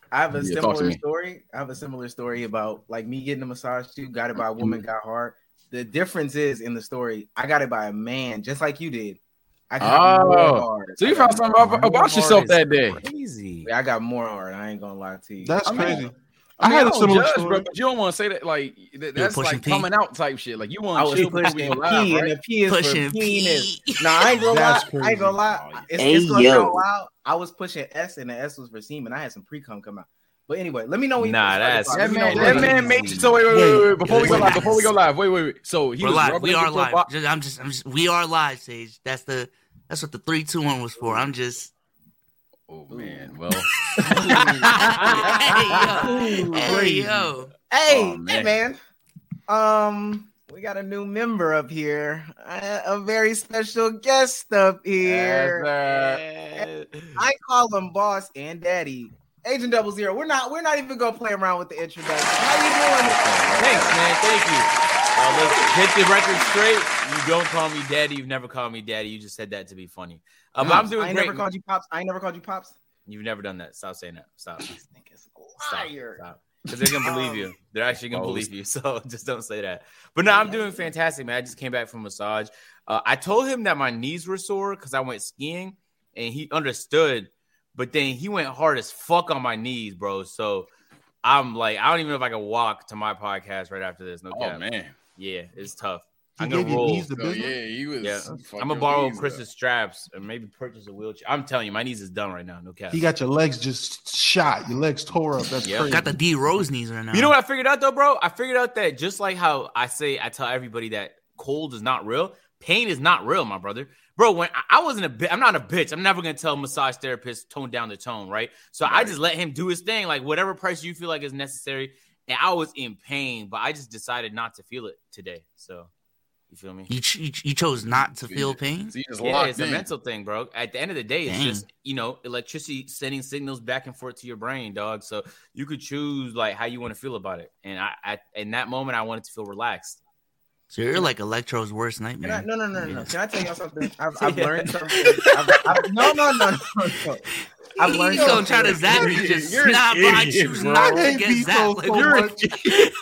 I have a similar story. I have a similar story about like me getting a massage too. Got it by a woman, got hard. The difference is in the story, I got it by a man, just like you did. I got more hard. So you found something about yourself that day. Crazy. I got more hard. I ain't gonna lie to you. That's crazy. I had a similar story, bro, but you don't want to say that like that's like P. coming out type shit. Like you want to chill before we go live, P, right? and the P is Pushing for penis. No, I ain't gonna lie. I ain't gonna lie. It's gonna sound wild. I was pushing S, and the S was for semen. I had some pre-cum come out. But anyway, let me know when you. That man made you. So wait. Before we go live. Wait. So he We're was live. We are live. I'm just. We are live, Sage. That's what the 3, 2, 1 was for. I'm just. Oh man. Well. Hey, man. We got a new member up here. A very special guest up here. I call him boss and daddy. Agent 00. We're not even gonna play around with the introduction. How you doing? Thanks, man. Thank you. Let's get the record straight. You don't call me daddy. You've never called me daddy. You just said that to be funny. But I'm doing great. I never called you pops. I ain't never called you pops. You've never done that. Stop saying that. Stop. This nigga's a liar. Stop. Because they're gonna believe you. They're actually gonna believe you. So just don't say that. But no, I'm doing fantastic, man. I just came back from massage. I told him that my knees were sore because I went skiing, and he understood. But then he went hard as fuck on my knees, bro. So I'm like, I don't even know if I can walk to my podcast right after this. No cap. Oh man, yeah, it's tough. He I'm gonna roll. He was. Yeah, I'm gonna borrow Chris's straps and maybe purchase a wheelchair. I'm telling you, my knees is done right now. No cap. He got your legs just shot. Your legs tore up. That's crazy. Got the D Rose knees right now. You know what I figured out though, bro? I figured out that just like how I tell everybody that cold is not real. Pain is not real, my brother. Bro, when I wasn't a bitch, I'm not a bitch. I'm never gonna tell massage therapists tone down the tone, right? So I just let him do his thing, like whatever price you feel like is necessary. And I was in pain, but I just decided not to feel it today. So you feel me? You chose not to feel pain? So it's a mental thing, bro. At the end of the day, it's just, electricity sending signals back and forth to your brain, dog. So you could choose like how you want to feel about it. And I in that moment, I wanted to feel relaxed. So you're like Electro's worst nightmare. No. Can I tell y'all something? I've learned something. No. I've learned something. Gonna try to zap you. Just nah, bro. I choose not to get zapped.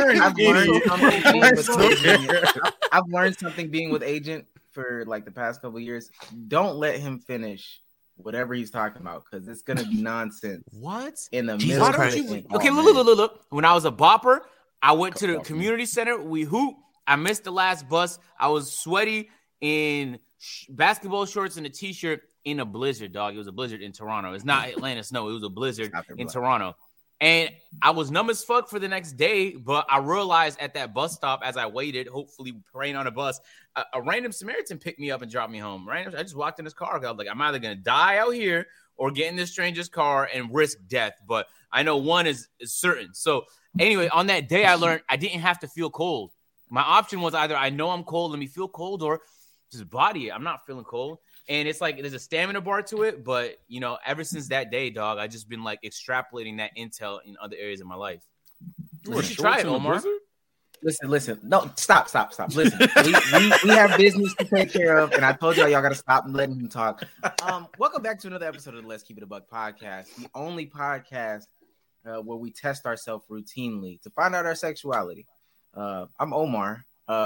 I've learned something being with Agent for like the past couple of years. Don't let him finish whatever he's talking about because it's gonna be nonsense. What in the middle? Okay, look. When I was a bopper, I went to the community center. We hoop. I missed the last bus. I was sweaty in basketball shorts and a t-shirt in a blizzard, dog. It was a blizzard in Toronto. It's not Atlanta snow. It was a blizzard in Toronto. And I was numb as fuck for the next day, but I realized at that bus stop as I waited, hopefully praying on a bus, a random Samaritan picked me up and dropped me home. I just walked in his car. I was like, I'm either going to die out here or get in this stranger's car and risk death. But I know one is certain. So anyway, on that day, I learned I didn't have to feel cold. My option was either I know I'm cold, let me feel cold, or just body it. I'm not feeling cold. And it's like there's a stamina bar to it. But, ever since that day, dog, I just been like extrapolating that intel in other areas of my life. You should try it, Omar. Listen. No, stop. Listen, we have business to take care of. And I told y'all got to stop letting him talk. Welcome back to another episode of the Let's Keep It a Buck podcast, the only podcast where we test ourselves routinely to find out our sexuality. I'm Omar.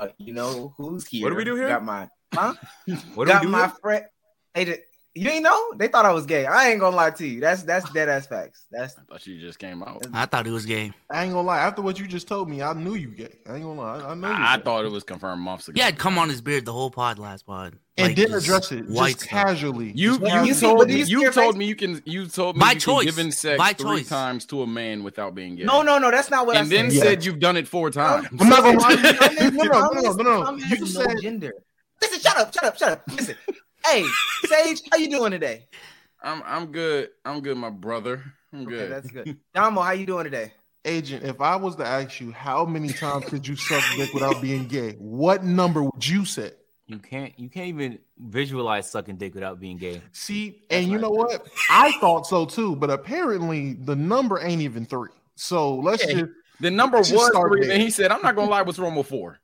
Who's here? What do we do here? Got my What do we do my here? friend. Hey, you ain't know? They thought I was gay. I ain't gonna lie to you. That's dead ass facts. I thought you just came out. I thought he was gay. I ain't gonna lie. After what you just told me, I knew you gay. I ain't gonna lie. I know you. I thought it was confirmed months ago. Yeah, I'd come on his beard the whole last pod. And didn't address it just casually. You told me you can give in sex 3 times to a man without being gay. No, that's not what I said. And then said you've done it 4 times. I'm not gonna lie. No. You said gender. Listen, shut up. Listen. Hey, Sage, how you doing today? I'm good. I'm good, my brother. I'm good. Okay, that's good. Damo, how you doing today? Agent, if I was to ask you how many times could you suck dick without being gay, what number would you say? You can't even visualize sucking dick without being gay. See, and you know what? I thought so too, but apparently the number ain't even 3. So let's just the number was 3, and he said, "I'm not gonna lie, what's wrong with 4?"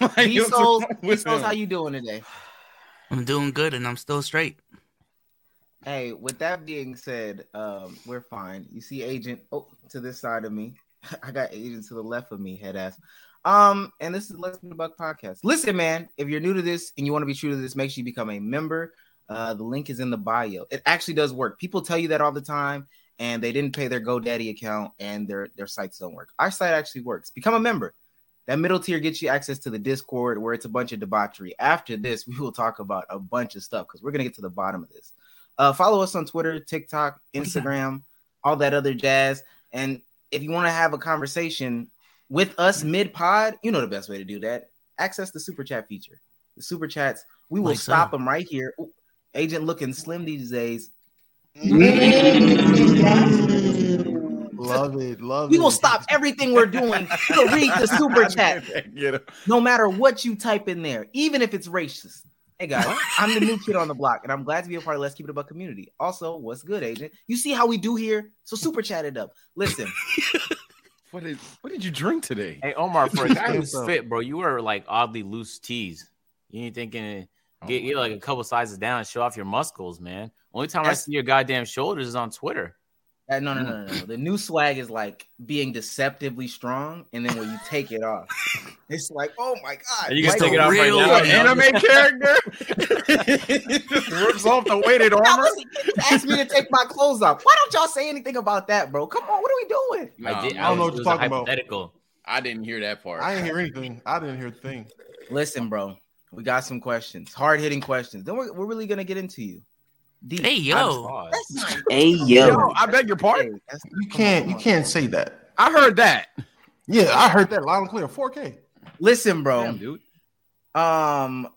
Souls, how you doing today? I'm doing good, and I'm still straight. Hey, with that being said, we're fine. You see Agent to this side of me. I got Agent to the left of me, head ass. And this is Let's Keep It a Buck podcast. Listen, man, if you're new to this and you want to be true to this, make sure you become a member. The link is in the bio. It actually does work. People tell you that all the time, and they didn't pay their GoDaddy account, and their sites don't work. Our site actually works. Become a member. That middle tier gets you access to the Discord, where it's a bunch of debauchery. After this, we will talk about a bunch of stuff because we're going to get to the bottom of this. Follow us on Twitter, TikTok, Instagram, all that other jazz. And if you want to have a conversation with us mid-pod, you know the best way to do that. Access the Super Chat feature. The Super Chats, we will stop them right here. Ooh, Agent looking slim these days. Love it. We will stop everything we're doing to read the Super Chat. No matter what you type in there, even if it's racist. Hey guys, I'm the new kid on the block, and I'm glad to be a part of Let's Keep It a Buck community. Also, what's good, Agent? You see how we do here? So super chat it up. Listen. What did you drink today? Hey, Omar, for a guy who's fit, bro, you wear like oddly loose tees. You ain't thinking get like a couple sizes down and show off your muscles, man. Only time I see your goddamn shoulders is on Twitter. No. The new swag is like being deceptively strong, and then when you take it off, it's like, oh my god! You can take it off right now. Anime character just rips off the weighted armor. Ask me to take my clothes off. Why don't y'all say anything about that, bro? Come on, what are we doing? I don't know what you're talking about. I didn't hear that part. I didn't hear anything. I didn't hear a thing. Listen, bro, we got some questions, hard hitting questions. Then we're really gonna get into you. Hey yo. I beg your pardon. You can't say that. I heard that. Yeah, I heard that loud and clear. 4K. Listen, bro. Damn, dude. God.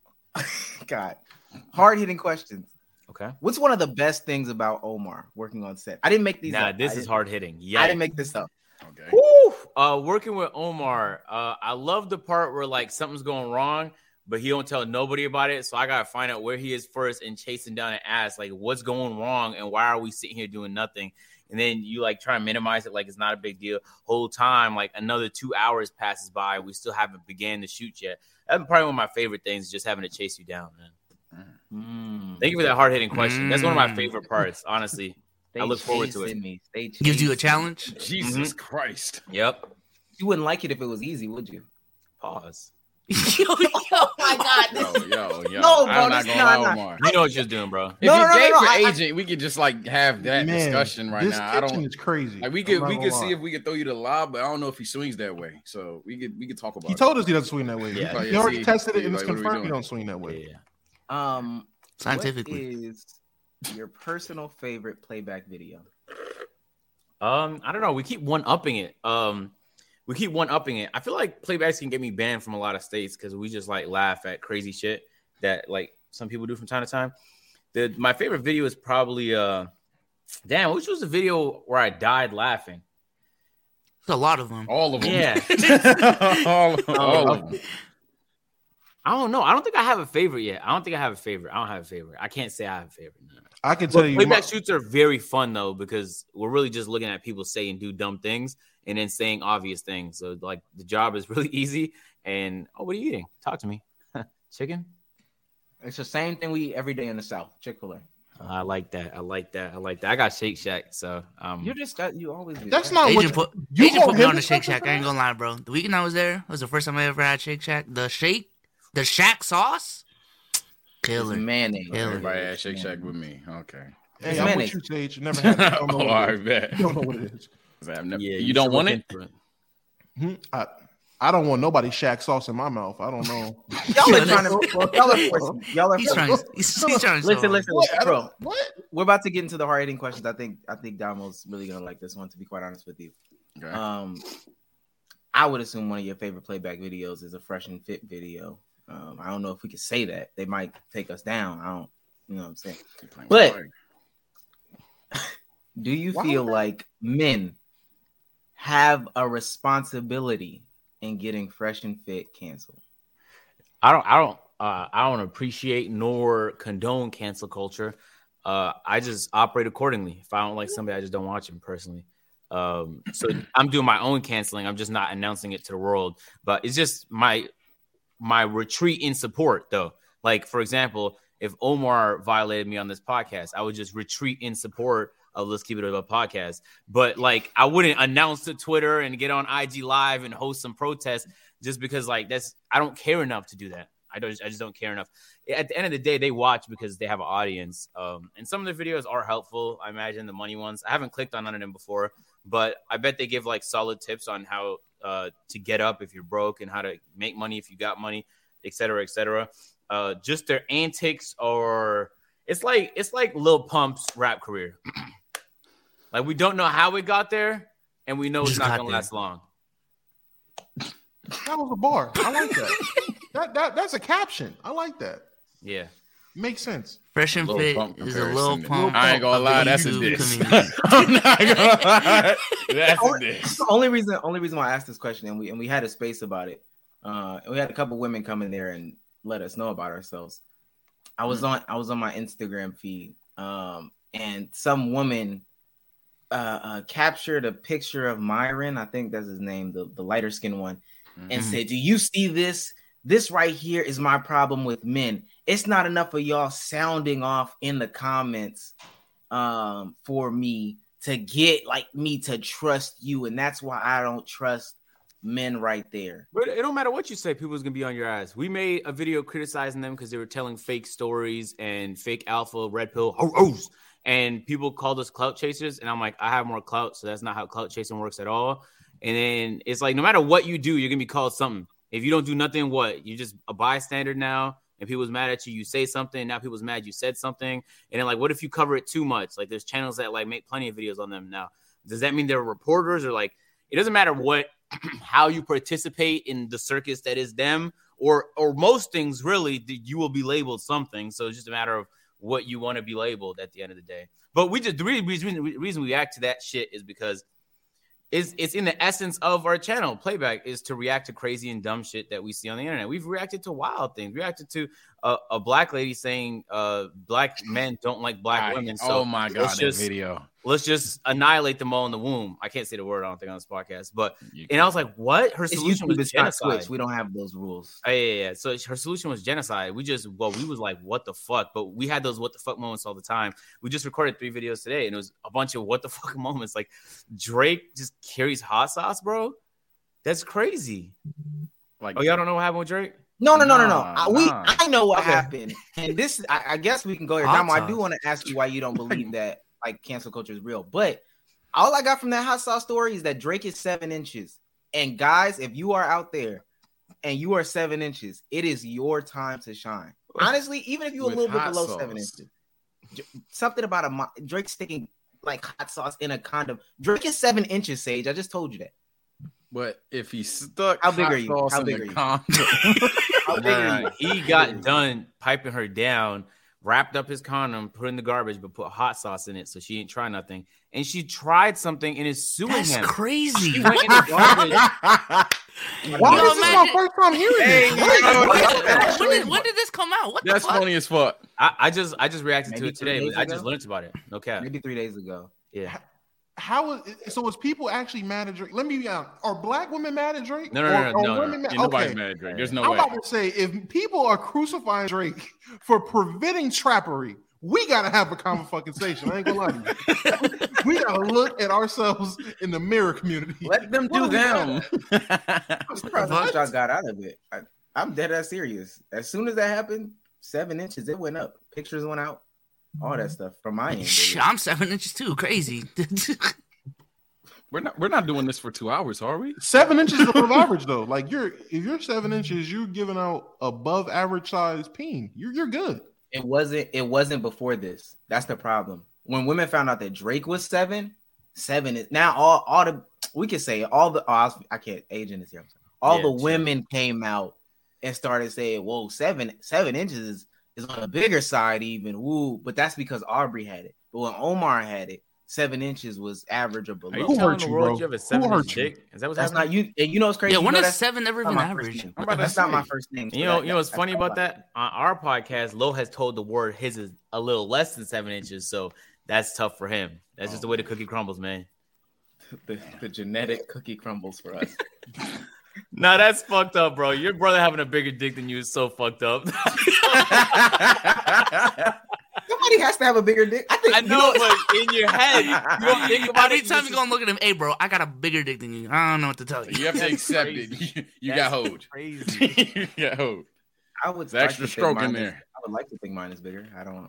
Hard hitting questions. Okay. What's one of the best things about Omar working on set? I didn't make these up. This is hard hitting. Yeah. I didn't make this up. Okay. Woo! Working with Omar, I love the part where like something's going wrong, but he don't tell nobody about it. So I gotta find out where he is first and chase him down and ask like what's going wrong and why are we sitting here doing nothing? And then you like try and minimize it like it's not a big deal. Whole time, like another 2 hours passes by, we still haven't began to shoot yet. That's probably one of my favorite things, just having to chase you down, man. Thank you for that hard hitting question. That's one of my favorite parts, honestly. I look forward to it. Gives you a challenge. Jesus Christ. Yep. You wouldn't like it if it was easy, would you? Pause. Oh my god. Yo. No, bro. I'm not gonna lie, Omar. You know what you're doing, bro. If you gave for Agent, we could just like have that discussion right now. I don't. It's crazy. Like we could see if we could throw you the lob, but I don't know if he swings that way. So we could talk about. He told us he doesn't swing that way. Yeah. He already tested it and it's confirmed he don't swing that way. Yeah. Scientifically. What is your personal favorite playback video? I don't know. We keep one-upping it. I feel like playbacks can get me banned from a lot of states because we just like laugh at crazy shit that like some people do from time to time. My favorite video is probably which was the video where I died laughing? There's a lot of them. All of them. Yeah. all of them. I don't know. I don't think I have a favorite yet. I don't have a favorite. I can't say I have a favorite. No. I can tell you. Playback shoots are very fun though because we're really just looking at people say and do dumb things and then saying obvious things. So like the job is really easy. And what are you eating? Talk to me. Chicken? It's the same thing we eat every day in the South. Chick-fil-A. I like that. I got Shake Shack, so you always do. That's not Agent put me on the Shake Shack. I ain't gonna lie, bro. The weekend I was there was the first time I ever had Shake Shack. The Shack sauce, killer. Mayonnaise. Everybody had Shake Shack with me. Okay. Hey, I'm with you, Sage. You never had it. I bet. You don't know what it is. You don't want it? I don't want nobody Shack sauce in my mouth. I don't know. Y'all are trying to. He's trying to listen, bro. What? We're about to get into the hard-hitting questions. I think Damo's really gonna like this one. To be quite honest with you, okay. I would assume one of your favorite playback videos is a Fresh and Fit video. I don't know if we could say that. They might take us down. I don't, you know what I'm saying. But do you feel like men have a responsibility in getting Fresh and Fit canceled? I don't appreciate nor condone cancel culture. I just operate accordingly. If I don't like somebody, I just don't watch them personally. So I'm doing my own canceling. I'm just not announcing it to the world. But it's just my retreat in support, though. Like, for example, if Omar violated me on this podcast. I would just retreat in support of Let's Keep It Above podcast. But like, I wouldn't announce to Twitter and get on IG Live and host some protests just because like I don't care enough to do that. I just don't care enough. At the end of the day, they watch because they have an audience. And some of the videos are helpful. I imagine the money ones. I haven't clicked on none of them before, but I bet they give like solid tips on how to get up if you're broke and how to make money if you got money, et cetera, et cetera. Just their antics, or it's like Lil Pump's rap career. Like, we don't know how we got there, and we know it's not gonna last long. That was a bar. I like that. That's a caption. I like that. Yeah. Makes sense. Fresh and Fit is a Lil Pump. I ain't gonna lie, that's a diss. I'm not gonna lie. That's a diss. The only reason why I asked this question, and we had a space about it. And we had a couple women come in there and let us know about ourselves. I was on my Instagram feed, and some woman captured a picture of Myron, I think that's his name, the lighter skinned one, and said, "Do you see this? This right here is my problem with men. It's not enough of y'all sounding off in the comments for me to get like me to trust you, and that's why I don't trust men right there." But it don't matter what you say, people's gonna be on your ass. We made a video criticizing them because they were telling fake stories and fake alpha red pill, and people called us clout chasers. And I'm like, I have more clout, so that's not how clout chasing works at all. And then it's like, no matter what you do, you're gonna be called something. If you don't do nothing, what? You're just a bystander now, and people's mad at you. You say something, now people's mad you said something. And then like, what if you cover it too much? Like, there's channels that like make plenty of videos on them now. Does that mean they're reporters, or like, it doesn't matter what how you participate in the circus that is them, or most things really, you will be labeled something. So it's just a matter of what you want to be labeled at the end of the day. But the reason we react to that shit is because it's in the essence of our channel. Playback is to react to crazy and dumb shit that we see on the internet. We've reacted to wild things. We reacted to a black lady saying black men don't like black women. So oh my god, that video. Let's just annihilate them all in the womb. I can't say the word, I don't think, on this podcast. But and I was like, what? Her solution was genocide. We don't have those rules. Yeah. So her solution was genocide. We was like, what the fuck? But we had those what the fuck moments all the time. We just recorded 3 videos today, and it was a bunch of what the fuck moments. Like, Drake just carries hot sauce, bro. That's crazy. Like, y'all don't know what happened with Drake? No. I know what happened. And this, I guess we can go here. Damo, I do want to ask you why you don't believe that like cancel culture is real. But all I got from that hot sauce story is that Drake is 7 inches. And guys, if you are out there and you are 7 inches, it is your time to shine. Honestly, even if you're a little bit below 7 inches, something about Drake sticking like hot sauce in a condom. Drake is 7 inches, Sage. I just told you that. But if he stuck how big are you? How big are you? How big are you? He got done piping her down, wrapped up his condom, put it in the garbage, but put hot sauce in it, so she didn't try nothing. And she tried something and is suing him. That's crazy. She went in the garbage. Why is this my first time hearing this? When did this come out? What That's the fuck? funny as fuck. I just reacted Maybe to it today. I just ago? learned about it. Okay. Maybe 3 days ago. Yeah. Is people actually mad at Drake? Let me be honest. Are black women mad at Drake? No. Nobody's mad at Drake. There's no way. I'm about to say, if people are crucifying Drake for preventing trappery, we gotta have a conversation. I ain't gonna lie to you. We gotta look at ourselves in the mirror community. Let them do them. I'm surprised what y'all got out of it. I'm dead ass serious. As soon as that happened, 7 inches, it went up. Pictures went out. All that stuff from my end. I'm 7 inches too. Crazy. We're not doing this for 2 hours, are we? 7 inches is above average though. Like if you're 7 inches, you're giving out above average size peen. You're good. It wasn't before this. That's the problem. When women found out that Drake was 7 is now all the we can say all the I can't age in this here. All the women came out and started saying, "Whoa, 7 inches is on the bigger side even." Woo, but that's because Aubrey had it. But when Omar had it, 7 inches was average or below. Who hurt you, bro? You have a 7 inch dick? Is that what's that's happening? not you? You know what's crazy? Yeah, when has has 7 ever been average? That's not my first name. You know what's funny about that? On our podcast, Lo has told the word his is a little less than 7 inches, so that's tough for him. That's just the way the cookie crumbles, man. The genetic cookie crumbles for us. Nah, that's fucked up, bro. Your brother having a bigger dick than you is so fucked up. Somebody has to have a bigger dick. I know, but in your head, you don't think about it. Every time you go and look at him, hey, bro, I got a bigger dick than you. I don't know what to tell you. You have to accept it. You got hold. Crazy. You got hold. I would the extra stroke in there. I would like to think mine is bigger. I don't.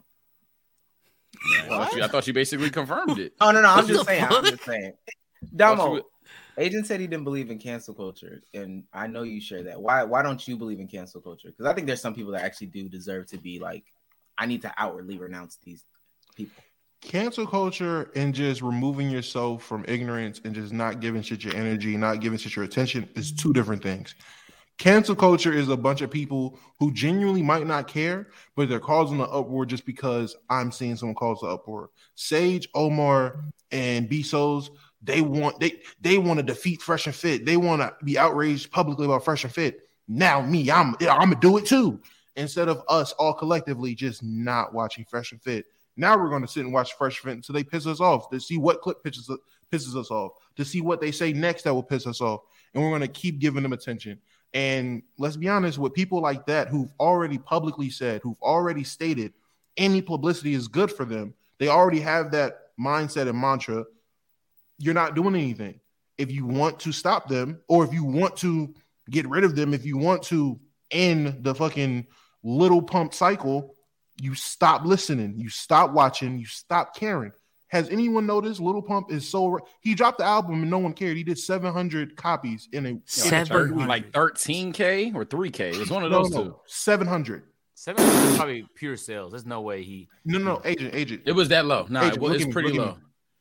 Yeah, I thought you basically confirmed it. Oh no, I'm just saying. Damo, Agent said he didn't believe in cancel culture, and I know you share that. Why don't you believe in cancel culture? Because I think there's some people that actually do deserve to be like, I need to outwardly renounce these people. Cancel culture and just removing yourself from ignorance and just not giving shit your energy, not giving shit your attention is two different things. Cancel culture is a bunch of people who genuinely might not care, but they're causing the uproar just because I'm seeing someone cause the uproar. Sage, Omar, and Bezos, they want to defeat Fresh and Fit. They want to be outraged publicly about Fresh and Fit. Now me, I'm gonna do it too. Instead of us all collectively just not watching Fresh and Fit. Now we're gonna sit and watch Fresh and Fit until they piss us off, to see what clip pisses us off, to see what they say next that will piss us off, and we're gonna keep giving them attention. And let's be honest, with people like that who've already publicly said, who've already stated any publicity is good for them, they already have that mindset and mantra. You're not doing anything. If you want to stop them, or if you want to get rid of them, if you want to end the fucking Little Pump cycle, you stop listening, you stop watching, you stop caring. Has anyone noticed Little Pump is so... He dropped the album and no one cared. He did 700 copies in a... 700. Like 13K or 3K. It was one of those two. 700. 700 is probably pure sales. There's no way he... No, agent. It was that low. No, it's pretty low.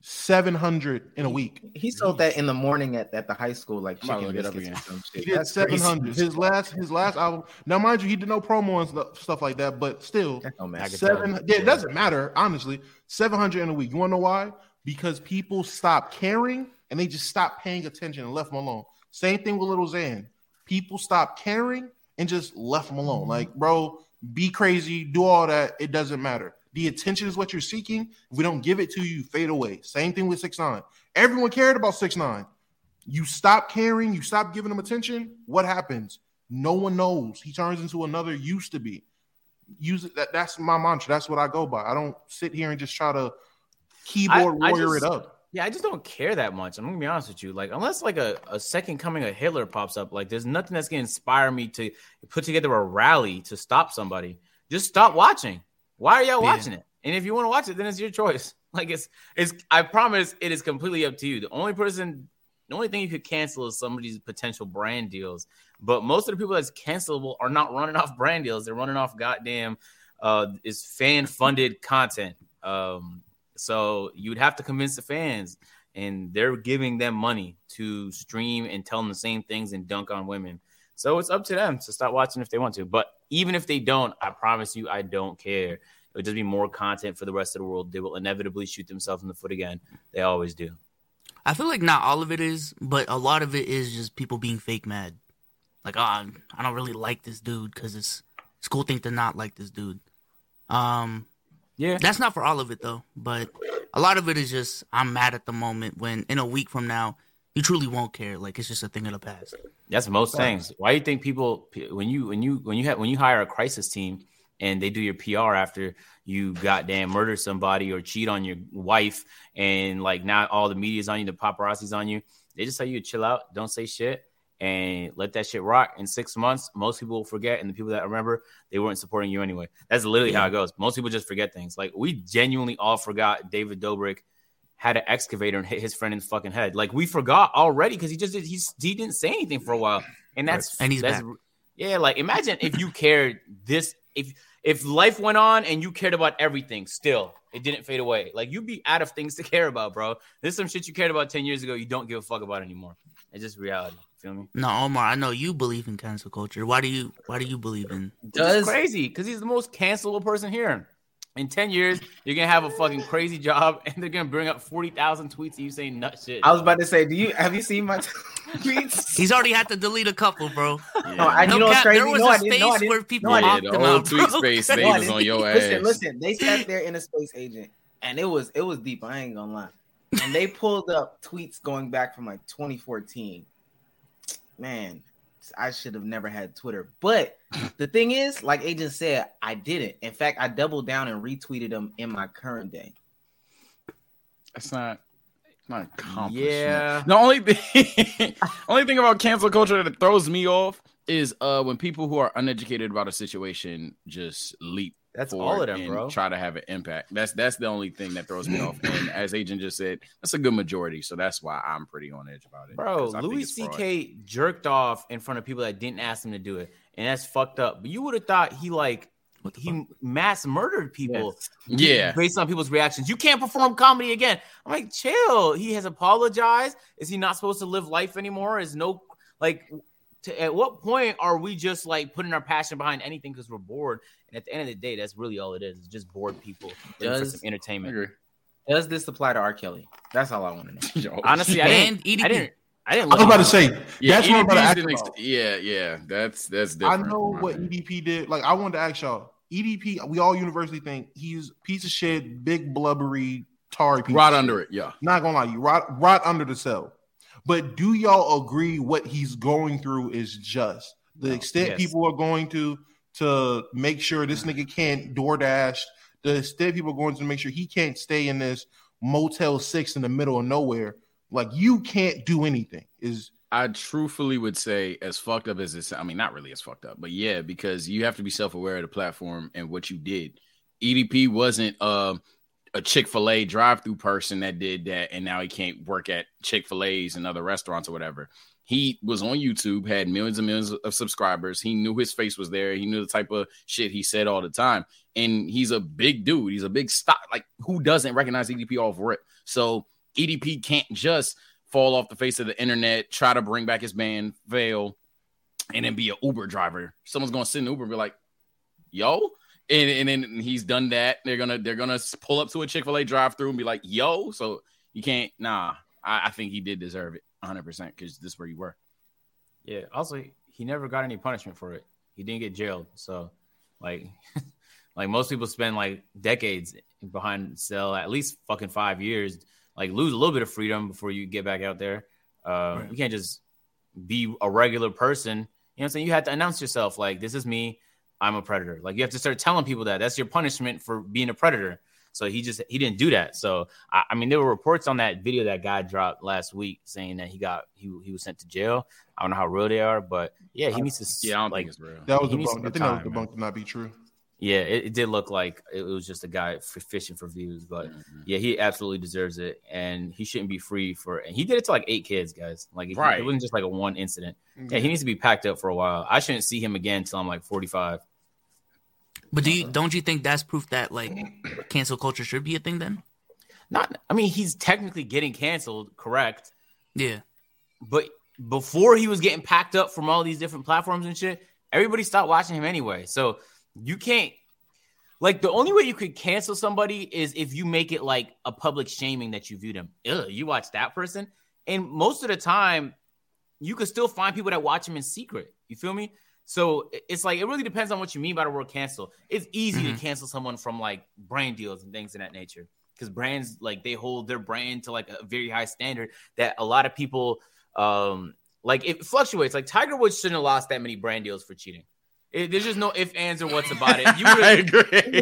700 in a week. He sold that in the morning at the high school, like chicken biscuits or some shit. He did 700. His last album. Now, mind you, he did no promo and stuff like that, but still, it doesn't matter, honestly. 700 in a week. You want to know why? Because people stopped caring and they just stopped paying attention and left him alone. Same thing with Little Xan. People stopped caring and just left him alone. Like, bro, be crazy, do all that. It doesn't matter. The attention is what you're seeking. If we don't give it to you, fade away. Same thing with 6ix9ine. Everyone cared about 6ix9ine. You stop caring, you stop giving him attention. What happens? No one knows. He turns into another used to be. That's my mantra. That's what I go by. I don't sit here and just try to keyboard warrior it up. Yeah, I just don't care that much. I'm gonna be honest with you. Like, unless like a second coming of Hitler pops up, like there's nothing that's gonna inspire me to put together a rally to stop somebody. Just stop watching. Why are y'all watching it? And if you want to watch it, then it's your choice. Like it's. I promise it is completely up to you. The only thing you could cancel is somebody's potential brand deals. But most of the people that's cancelable are not running off brand deals. They're running off goddamn is fan funded content. So you'd have to convince the fans, and they're giving them money to stream and tell them the same things and dunk on women. So it's up to them to stop watching if they want to. But even if they don't, I promise you, I don't care. It would just be more content for the rest of the world. They will inevitably shoot themselves in the foot again. They always do. I feel like not all of it is, but a lot of it is just people being fake mad. Like, I don't really like this dude because it's a cool thing to not like this dude. Yeah. That's not for all of it, though. But a lot of it is just I'm mad at the moment when in a week from now, you truly won't care. Like, it's just a thing of the past. That's most things. Why do you think people when you hire a crisis team and they do your PR after you goddamn murder somebody or cheat on your wife and like now all the media's on you, the paparazzi's on you, they just tell you to chill out, don't say shit, and let that shit rock. In 6 months, most people will forget, and the people that remember, they weren't supporting you anyway. That's literally how it goes. Most people just forget things. Like we genuinely all forgot David Dobrik had an excavator and hit his friend in the fucking head. Like we forgot already because he didn't say anything for a while. And he's back. Yeah, like imagine if you cared this if life went on and you cared about everything still, it didn't fade away. Like you'd be out of things to care about, bro. There's some shit you cared about 10 years ago you don't give a fuck about anymore. It's just reality. Feel me? No, Omar, I know you believe in cancel culture. Why do you believe in? It's crazy because he's the most cancelable person here. In 10 years, you're going to have a fucking crazy job, and they're going to bring up 40,000 tweets of you saying nut shit. I was about to say, have you seen my tweets? He's already had to delete a couple, bro. Yeah. You know what's crazy? There was a space where people mocked him out, tweet space, they was on your ass. Listen, they sat there in a space agent, and it was deep. I ain't going to lie. And they pulled up tweets going back from like 2014. Man, I should have never had Twitter. But the thing is, like Agent said, I didn't. In fact, I doubled down and retweeted them in my current day. That's not accomplishment. Yeah. The only thing about cancel culture that throws me off is when people who are uneducated about a situation just leap. That's all of them, bro. Try to have an impact. That's the only thing that throws me off. And as Agent just said, that's a good majority. So that's why I'm pretty on edge about it. Bro, Louis C.K. jerked off in front of people that didn't ask him to do it. And that's fucked up. But you would have thought he mass murdered people. Yes. Yeah. Based on people's reactions. You can't perform comedy again. I'm like, chill. He has apologized. Is he not supposed to live life anymore? At what point are we just like putting our passion behind anything because we're bored? And at the end of the day, that's really all it is. It's just bored people for some entertainment. Does this apply to R. Kelly? That's all I want to know. Honestly, I didn't. I was about to say. That's what I'm about to ask. Yeah. That's different. I know what EDP did. Like, I wanted to ask y'all. EDP, we all universally think he's a piece of shit, big blubbery, tarry piece. Rot under it, yeah. Not gonna lie, you rot under the cell. But do y'all agree what he's going through is just the extent people are going to make sure this nigga can't DoorDash, the extent people are going to make sure he can't stay in this Motel 6 in the middle of nowhere. Like, you can't do anything. I truthfully would say, as fucked up as it's, I mean, not really as fucked up, but yeah, because you have to be self-aware of the platform and what you did. EDP wasn't a Chick-fil-A drive-through person that did that, and now he can't work at Chick-fil-A's and other restaurants or whatever. He was on YouTube, had millions and millions of subscribers. He knew his face was there. He knew the type of shit he said all the time. And he's a big dude. He's a big stock. Like, who doesn't recognize EDP off rip? So EDP can't just fall off the face of the internet, try to bring back his band, fail, and then be an Uber driver. Someone's going to sit in Uber and be like, yo? And then he's done that. They're gonna pull up to a Chick-fil-A drive-through and be like, yo. So you can't. I think he did deserve it 100% because this is where you were. Yeah. Also, he never got any punishment for it. He didn't get jailed. So, like most people spend like decades behind cell, at least fucking 5 years. Like, lose a little bit of freedom before you get back out there. Right. You can't just be a regular person. You know what I'm saying? You have to announce yourself. Like, this is me. I'm a predator. Like, you have to start telling people that. That's your punishment for being a predator. So he didn't do that. So I mean, there were reports on that video that guy dropped last week saying that he was sent to jail. I don't know how real they are, but yeah, he needs to. Yeah, I don't think it's real. That was debunked. I think that was debunked to not be true. Yeah, it did look like it was just a guy fishing for views, but yeah, he absolutely deserves it, and he shouldn't be free for. And he did it to like 8 kids, guys. Like, it wasn't just like a one incident. Mm-hmm. Yeah, he needs to be packed up for a while. I shouldn't see him again until I'm like 45. But don't you think that's proof that like cancel culture should be a thing then? I mean, he's technically getting canceled, correct? Yeah, but before he was getting packed up from all these different platforms and shit, everybody stopped watching him anyway. So you can't, like, the only way you could cancel somebody is if you make it like a public shaming that you view them. Ugh, you watch that person. And most of the time, you could still find people that watch him in secret. You feel me? So it's like, it really depends on what you mean by the word cancel. It's easy to cancel someone from like brand deals and things of that nature. Because brands, like, they hold their brand to like a very high standard that a lot of people, like, it fluctuates. Like, Tiger Woods shouldn't have lost that many brand deals for cheating. There's just no ifs, ands, or what's about it. I agree.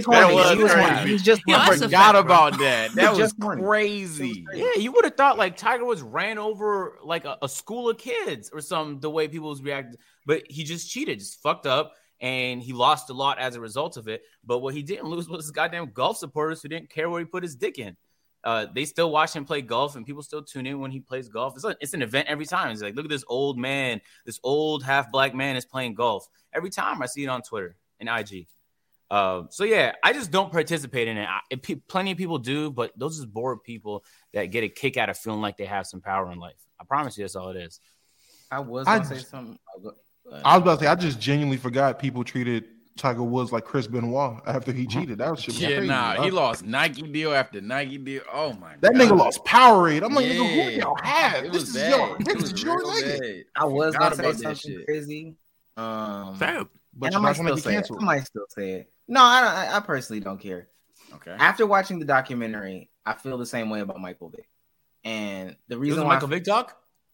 I forgot about that. That was crazy. Yeah, you would have thought like Tiger Woods ran over like a school of kids or something, the way people was reacting. But he just cheated, just fucked up, and he lost a lot as a result of it. But what he didn't lose was his goddamn golf supporters who didn't care where he put his dick in. They still watch him play golf, and people still tune in when he plays golf. It's an event every time. It's like, look at this old man, this old half black man is playing golf. Every time I see it on Twitter and IG. So yeah, I just don't participate in it. Plenty of people do, but those are bored people that get a kick out of feeling like they have some power in life. I promise you, that's all it is. I was going to say something. I was about to say, I just genuinely forgot people treated Tiger Woods like Chris Benoit after he cheated. That was crazy. He lost Nike deal after Nike deal. Oh my god, that nigga lost Powerade. I'm like, who y'all have? This is your nigga. I was gonna say something crazy. Fair, but I might still say it. I might still say it. No, I personally don't care. Okay. After watching the documentary, I feel the same way about Michael Vick, and the reason why Michael Vick doc.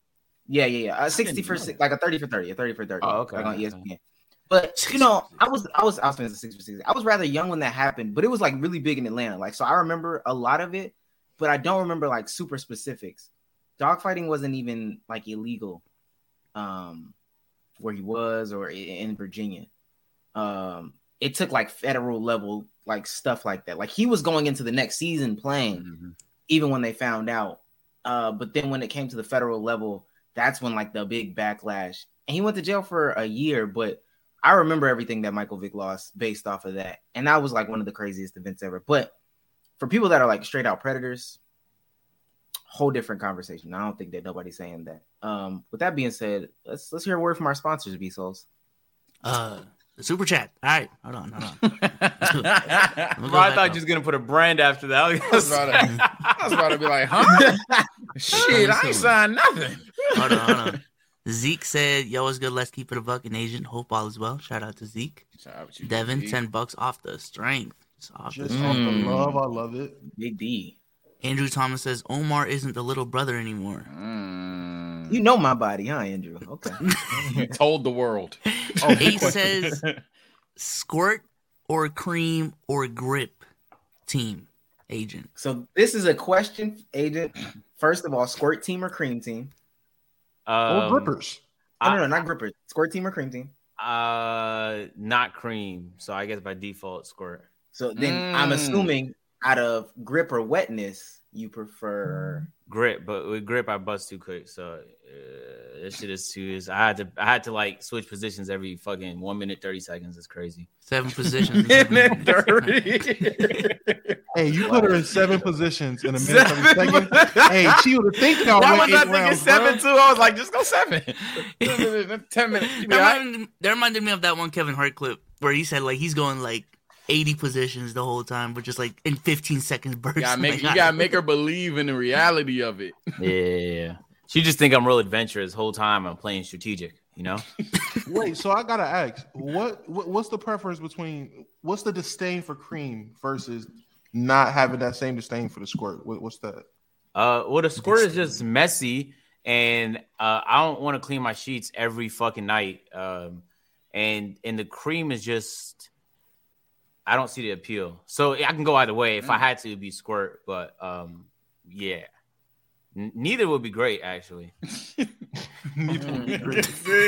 Yeah. 60 for like a 30 for 30, a 30 for 30. Oh, okay. Like on ESPN. But you know, I was saying 6 for 60. I was rather young when that happened, but it was like really big in Atlanta. Like, so I remember a lot of it, but I don't remember like super specifics. Dogfighting wasn't even like illegal, where he was or in Virginia. It took like federal level like stuff like that. Like he was going into the next season playing, even when they found out. But then when it came to the federal level, that's when like the big backlash. And he went to jail for a year, but I remember everything that Michael Vick lost based off of that. And that was like one of the craziest events ever. But for people that are like straight out predators, whole different conversation. I don't think that nobody's saying that. With that being said, let's hear a word from our sponsors, B-Souls. The super chat. All right, hold on. Bro, I thought you was gonna put a brand after that. I was about to be like, huh? Shit, I ain't signed nothing. Hold on. Zeke said, "Yo, what's good? Let's keep it a buck and Asian. Hope all is well." Shout out to Zeke. Shout out to you, Devin, Zeke. $10 off the strength. Just off the love, I love it. Big D. Andrew Thomas says Omar isn't the little brother anymore. You know my body, huh, Andrew? Okay. Told the world. Ace says squirt or cream or grip team agent. So this is a question, agent. First of all, squirt team or cream team? Or grippers. No, not grippers. Squirt team or cream team? Not cream. So I guess by default, squirt. So then I'm assuming out of grip or wetness, you prefer grip, but with grip I bust too quick. So this shit is too. I had to like switch positions every fucking 1 minute 30 seconds. It's crazy. 7 positions. Hey, you put her in 7 positions in a minute 30 seconds. Hey, she would have think y'all Why went was I 8 thinking rounds, 7 bro. too? I was like, just go 7. 10 minutes. That reminded me of that one Kevin Hart clip where he said like he's going like 80 positions the whole time, but just like in 15 seconds bursts. You gotta make her believe in the reality of it. Yeah. She just think I'm real adventurous the whole time. I'm playing strategic, you know? Wait, so I gotta ask, what's the preference between what's the disdain for cream versus not having that same disdain for the squirt? What's that? Well, the squirt is just messy, and I don't want to clean my sheets every fucking night. And the cream is just, I don't see the appeal. So I can go either way. If I had to, it'd be squirt, but yeah. Neither would be great, actually. Neither would be great.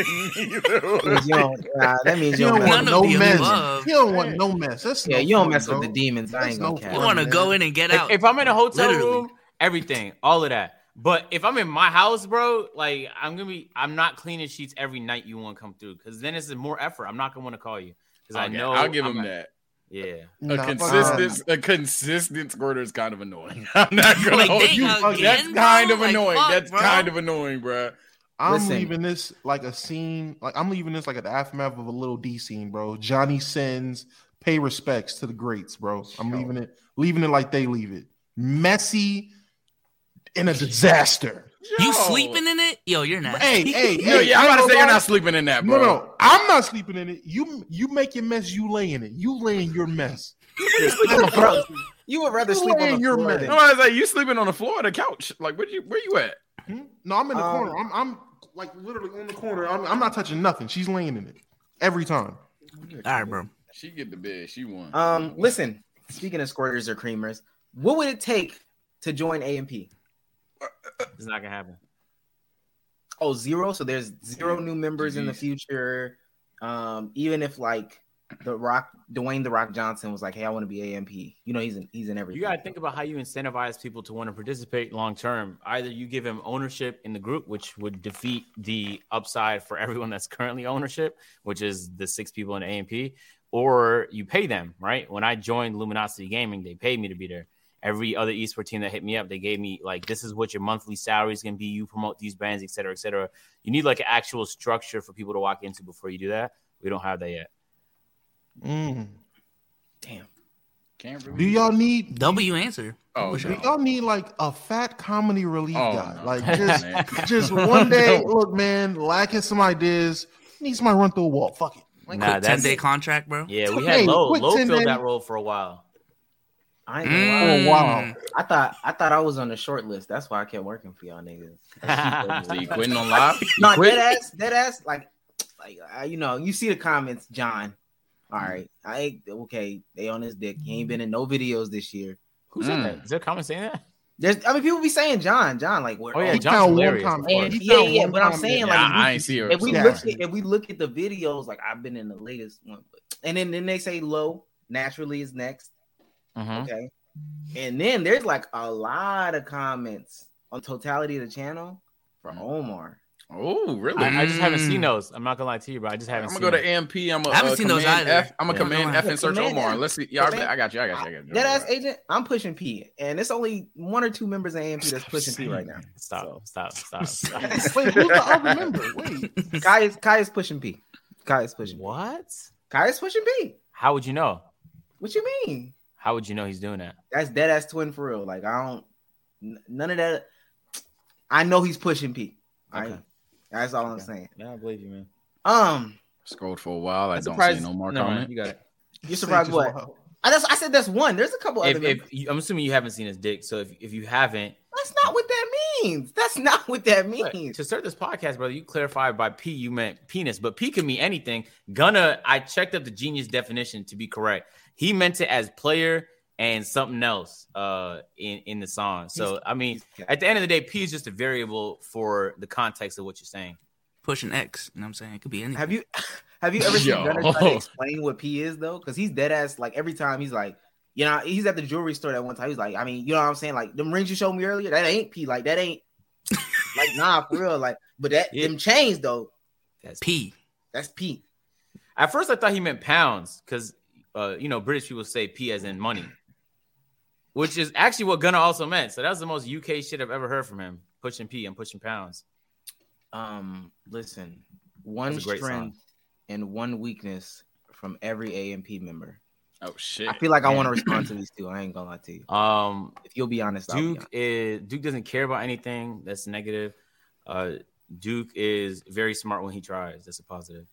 That means you You don't don't want mess. no the mess. above. You don't want no mess. That's Yeah, no you don't fun, mess bro. with the demons. I That's ain't no gonna fun. cap. You want to man. go in and get out. If I'm in a hotel Literally. room, everything, all of that. But if I'm in my house, bro, like I'm not cleaning sheets every night you want to come through, because then it's more effort. I'm not gonna want to call you because I know I'll give I'm him not- that. Yeah. A consistent squirter is kind of annoying. I'm not gonna Like, hold dang, you. again, That's bro? kind of Like, annoying. fuck, That's bro. kind of annoying, bro. I'm Listen. leaving this like a scene. Like I'm leaving this like an aftermath of a Little D scene, bro. Johnny sins, pay respects to the greats, bro. I'm leaving it like they leave it. Messy and a disaster. You sleeping in it? Yo, you're not. Hey, Yeah, I'm about to say you're not sleeping in that, bro. No, I'm not sleeping in it. You make your mess, you lay in it. You lay in your mess. You would rather You sleep lay on in the your floor man. than No, I was like, you sleeping on the floor or the couch? Like, where you at? No, I'm in the corner. I'm like literally on the corner. I'm not touching nothing. She's laying in it every time. All right, bro. She get the bed. She won. Listen, speaking of squirters or creamers, what would it take to join AMP? It's not gonna happen. Oh, 0. So there's 0 new members in the future. Even if like Dwayne the Rock Johnson was like, "Hey, I want to be AMP." You know, he's in everything. You gotta think about how you incentivize people to want to participate long term. Either you give them ownership in the group, which would defeat the upside for everyone that's currently ownership, which is the 6 people in AMP, or you pay them, right? When I joined Luminosity Gaming, they paid me to be there. Every other esports team that hit me up, they gave me like, this is what your monthly salary is going to be. You promote these brands, et cetera, et cetera. You need like an actual structure for people to walk into before you do that. We don't have that yet. Damn. Can't really. Do y'all need? W answer. Oh, Do no. y'all need like a fat comedy relief Oh, guy? no. Like Man. just one day. No. Look, man, lacking some ideas. Need somebody to run through a wall. Fuck it. Nah, that's 10-day contract, bro. yeah. We Hey, had Low quick 10 filled days. that role for a while. I ain't gonna lie. Oh wow. I thought I was on the short list. That's why I kept working for y'all niggas. So you quitting on live? You No, quit? dead ass. Like, you know, you see the comments, John. All right, okay. They on his dick. He ain't been in no videos this year. Who said that? Is there a comment saying that? People be saying John, like, where? Oh yeah, He John's found one hilarious. comment. And He found one but I'm comment. saying Yeah, like, I ain't see her. if we Yeah. look at the videos, like I've been in the latest one, and then they say low naturally is next, Mhm. okay, and then there's like a lot of comments on totality of the channel for Omar. Oh, really? I just haven't seen those. I'm not gonna lie to you, bro. I just I'm haven't gonna seen go to them. AMP. I'm I haven't seen those either. I'm gonna Yeah. command F and search Command Omar. F. Let's see. Yeah, Command- I got you. Dead ass agent, I'm pushing P, and it's only 1 or 2 members of AMP that's pushing P right now. Stop. Wait, who's the other member? Wait. Kai is pushing P. Kai is pushing. What? Kai is pushing P. How would you know? What you mean? How would you know he's doing that? That's dead ass twin for real. Like none of that. I know he's pushing P. Okay. That's all I'm saying. Yeah, I believe you, man. Scrolled for a while. I I'm don't surprised- see no more Never mind, comment. You got it. You're surprised what? I said that's one. There's a couple other. I'm assuming you haven't seen his dick. So if you haven't, That's not what that means. That's not what that means. to start this podcast, brother, you clarified by P you meant penis, but P can mean anything. I checked up the Genius definition to be correct. He meant it as player and something else in the song. So I mean, at the end of the day, P is just a variable for the context of what you're saying. Pushing X. You know what I'm saying? It could be anything. Have you ever seen Yo. Gunner try to explain what P is though? Because he's dead ass. Like every time he's like, you know, he's at the jewelry store that one time. He's like, I mean, you know what I'm saying? Like them rings you showed me earlier, that ain't P. Like that ain't like nah for real. Like, but them chains though, That's P. that's P. At first, I thought he meant pounds because British people say P as in money, which is actually what Gunner also meant. So that's the most UK shit I've ever heard from him. Pushing P and pushing pounds. Listen, one That's a great strength and one weakness from every AMP member. Oh shit! I feel like I want to respond to these two. I ain't gonna lie to you. If you'll be honest, Duke doesn't care about anything that's negative. Duke is very smart when he tries. That's a positive.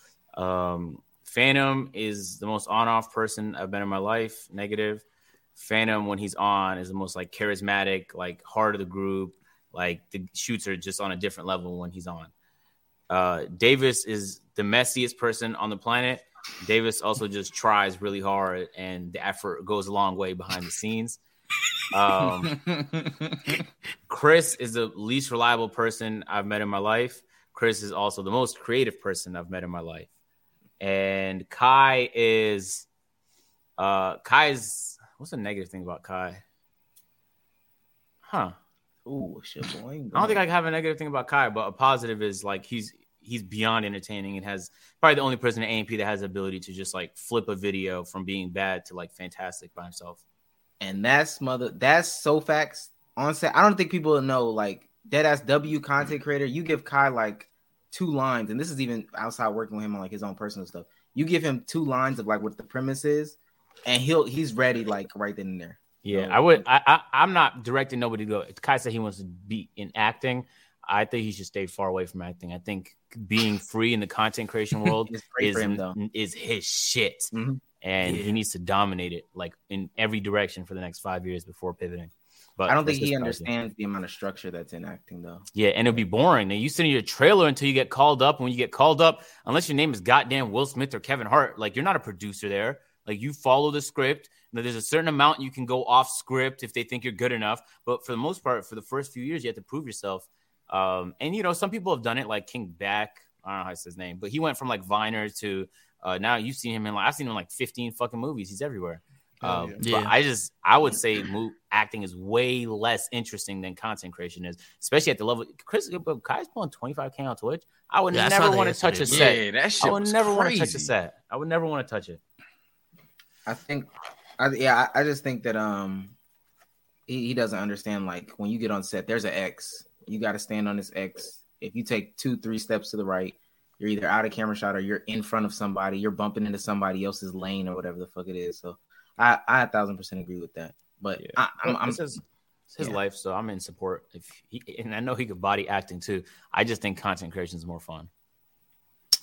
Phantom is the most on-off person I've been in my life. Negative. Phantom, when he's on, is the most like charismatic, like heart of the group. Like the shoots are just on a different level when he's on. Davis is the messiest person on the planet. Davis also just tries really hard, and the effort goes a long way behind the scenes. Chris is the least reliable person I've met in my life. Chris is also the most creative person I've met in my life. And Kai is what's the negative thing about Kai? Huh. Ooh, shit, boy. I don't think I have a negative thing about Kai, but a positive is like he's beyond entertaining and has probably the only person in AMP that has the ability to just like flip a video from being bad to like fantastic by himself. And that's so facts on set. I don't think people know like deadass W content creator. You give Kai like 2 lines, and this is even outside working with him on like his own personal stuff. You give him 2 lines of like what the premise is, and he's ready like right then and there. Yeah, So, I'm not directing nobody to go. Kai said he wants to be in acting. I think he should stay far away from acting. I think being free in the content creation world It's great for him, though. is his shit. Mhm. And he needs to dominate it like in every direction for the next 5 years before pivoting. But I don't think that's he just understands the amount of structure that's in acting, though. Yeah, and it'll be boring. Now you sit in your trailer until you get called up. And when you get called up, unless your name is goddamn Will Smith or Kevin Hart, like you're not a producer there. Like you follow the script. Now, there's a certain amount you can go off script if they think you're good enough. But for the most part, for the first few years, you have to prove yourself. And you know, some people have done it, like King Back. I don't know how to say his name, but he went from like Viner to now you've seen him in like I've seen him in like 15 fucking movies. He's everywhere. But I would say acting is way less interesting than content creation is, especially at the level. Kai's pulling 25K on Twitch. I would never want to touch a set. Yeah, that shit I would was never want to touch crazy. a set. I would never want to touch it. I just think that he doesn't understand like when you get on set, there's an X. You got to stand on this X. If you take 2-3 steps to the right, you're either out of camera shot or you're in front of somebody. You're bumping into somebody else's lane or whatever the fuck it is. So I 1,000% agree with that. But Yeah. I'm It's his life, so I'm in support. And I know he could body acting too. I just think content creation is more fun.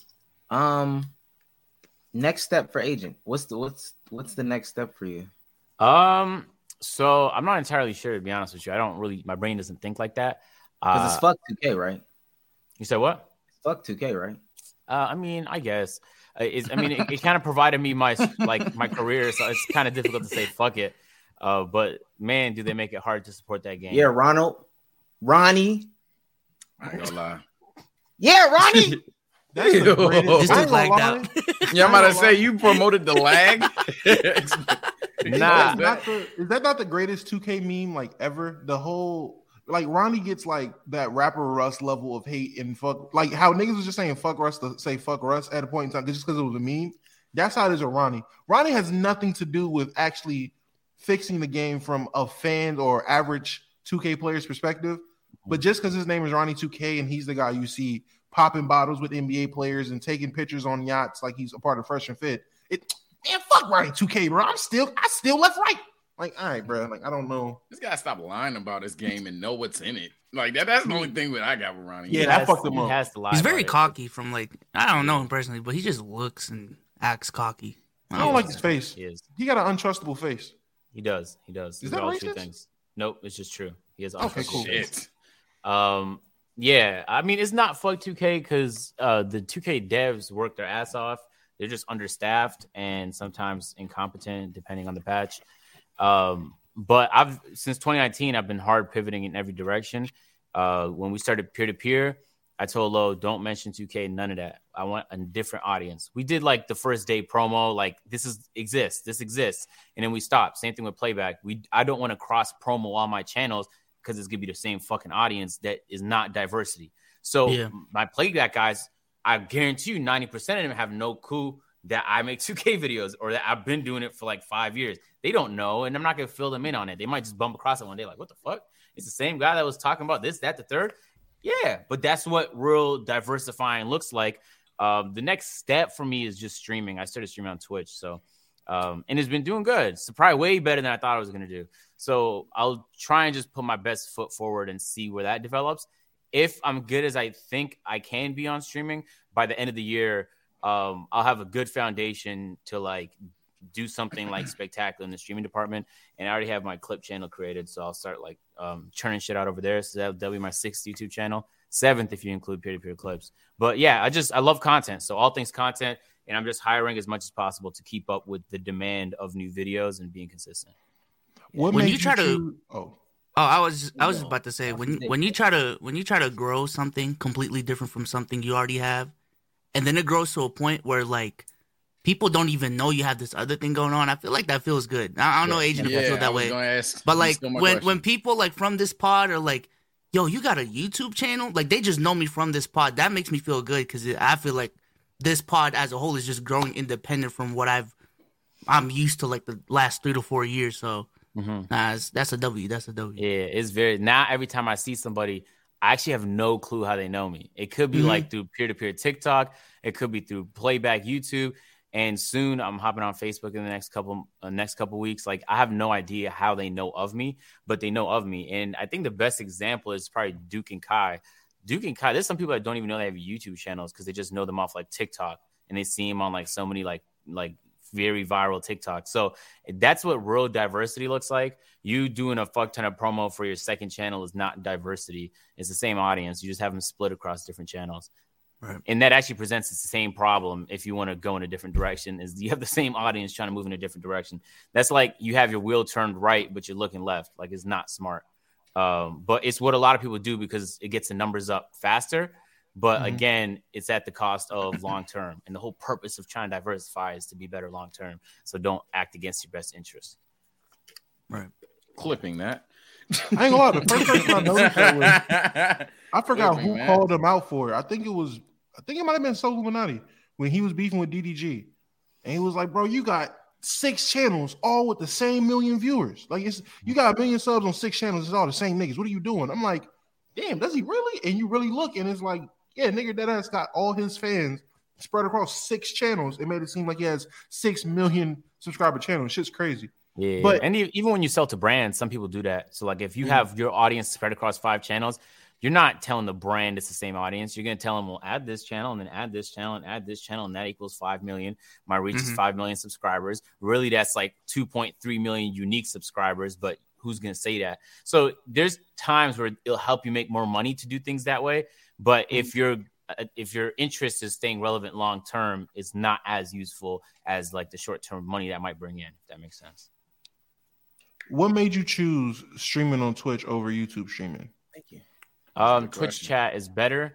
next step for Agent. What's the next step for you? So I'm not entirely sure, to be honest with you. My brain doesn't think like that. Because it's fuck 2K, right? You said what? Fuck 2K, right? I mean, I guess. It kind of provided me my career, so it's kind of difficult to say fuck it. But man, do they make it hard to support that game? Yeah, Ronnie. I ain't gonna lie. Yeah, Ronnie. That's the greatest. This I dude ain't gonna lagged lie. out. Yeah, I'm about to say you promoted the lag. Nah. Is that not the greatest 2K meme like ever? The whole like Ronnie gets like that rapper Russ level of hate and fuck, like how niggas was just saying fuck Russ to say fuck Russ at a point in time just because it was a meme. That's how it is with Ronnie. Ronnie has nothing to do with actually fixing the game from a fan or average 2K player's perspective. But just because his name is Ronnie 2K and he's the guy you see popping bottles with NBA players and taking pictures on yachts like he's a part of Fresh and Fit. Man, fuck Ronnie 2K, bro. I still left right. Like, all right, bro. Like, I don't know. This guy stop lying about his game and know what's in it. Like that's the only thing that I got with Ronnie. Yeah, that fucked him up. Has to lie. He's very about it. cocky from like, I don't know him personally, but he just looks and acts cocky. I don't like his face. He is. He got an untrustable face. He does. Is These that are all true racist? things. Nope, it's just true. He has Okay, cool. Shit. Yeah, I mean, it's not fuck 2K because the 2K devs work their ass off. They're just understaffed and sometimes incompetent, depending on the patch. But since 2019, I've been hard pivoting in every direction. When we started peer-to-peer, I told Lo, don't mention 2K, none of that. I want a different audience. We did like the first day promo, like this exists. And then we stopped. Same thing with playback. I don't want to cross promo on my channels because it's going to be the same fucking audience that is not diversity. So my playback guys, I guarantee you 90% of them have no clue that I make 2K videos or that I've been doing it for like 5 years. They don't know, and I'm not going to fill them in on it. They might just bump across it one day like, what the fuck? It's the same guy that was talking about this, that, the third. Yeah, but that's what real diversifying looks like. The next step for me is just streaming. I started streaming on Twitch, so and it's been doing good. It's probably way better than I thought I was going to do. So I'll try and just put my best foot forward and see where that develops. If I'm good as I think I can be on streaming, by the end of the year, I'll have a good foundation to like do something like spectacular in the streaming department. And I already have my clip channel created, so I'll start like churning shit out over there. So that'll be my 6th YouTube channel, 7th if you include peer-to-peer clips. But yeah, I love content. So all things content, and I'm just hiring as much as possible to keep up with the demand of new videos and being consistent. What When made you try to- choose- I was just about to say when you try to grow something completely different from something you already have, and then it grows to a point where like people don't even know you have this other thing going on. I feel like that feels good. I don't know, Agent, if you feel that way. But like when people like from this pod are like, yo, you got a YouTube channel? Like they just know me from this pod. That makes me feel good because I feel like this pod as a whole is just growing independent from what I'm used to like the last 3 to 4 years. So that's a W. That's a W. Yeah, it's very now. Every time I see somebody, I actually have no clue how they know me. It could be like through peer-to-peer TikTok. It could be through playback YouTube. And soon I'm hopping on Facebook in the next couple weeks. Like I have no idea how they know of me, but they know of me. And I think the best example is probably Duke and Kai. Duke and Kai, there's some people that don't even know they have YouTube channels because they just know them off like TikTok and they see them on like so many like very viral TikTok. So that's what real diversity looks like. You doing a fuck ton of promo for your second channel is not diversity. It's the same audience. You just have them split across different channels. Right. And that actually presents the same problem if you want to go in a different direction, is you have the same audience trying to move in a different direction. That's like you have your wheel turned right, but you're looking left. Like it's not smart. But it's what a lot of people do because it gets the numbers up faster. But again, it's at the cost of long term. And the whole purpose of trying to diversify is to be better long term. So don't act against your best interest. Right. Clipping that. I ain't gonna lie. The first person I noticed that was I forgot who called him out for it. I think it might have been Soul Illuminati when he was beefing with DDG, and he was like, "Bro, you got 6 channels, all with the same million viewers. Like you got 1 million subs on 6 channels. It's all the same niggas. What are you doing?" I'm like, "Damn, does he really?" And you really look, and it's like, yeah, nigga, that ass got all his fans spread across 6 channels. It made it seem like he has 6 million subscriber channels. Shit's crazy. Yeah, and even when you sell to brands, some people do that. So like if you have your audience spread across 5 channels, you're not telling the brand it's the same audience. You're going to tell them, well, add this channel and then add this channel and add this channel, and that equals 5 million. My reach is 5 million subscribers. Really, that's like 2.3 million unique subscribers, but who's going to say that? So there's times where it'll help you make more money to do things that way. But if your interest is staying relevant long term, it's not as useful as like the short term money that might bring in, if that makes sense. What made you choose streaming on Twitch over YouTube streaming? Thank you. Twitch chat is better.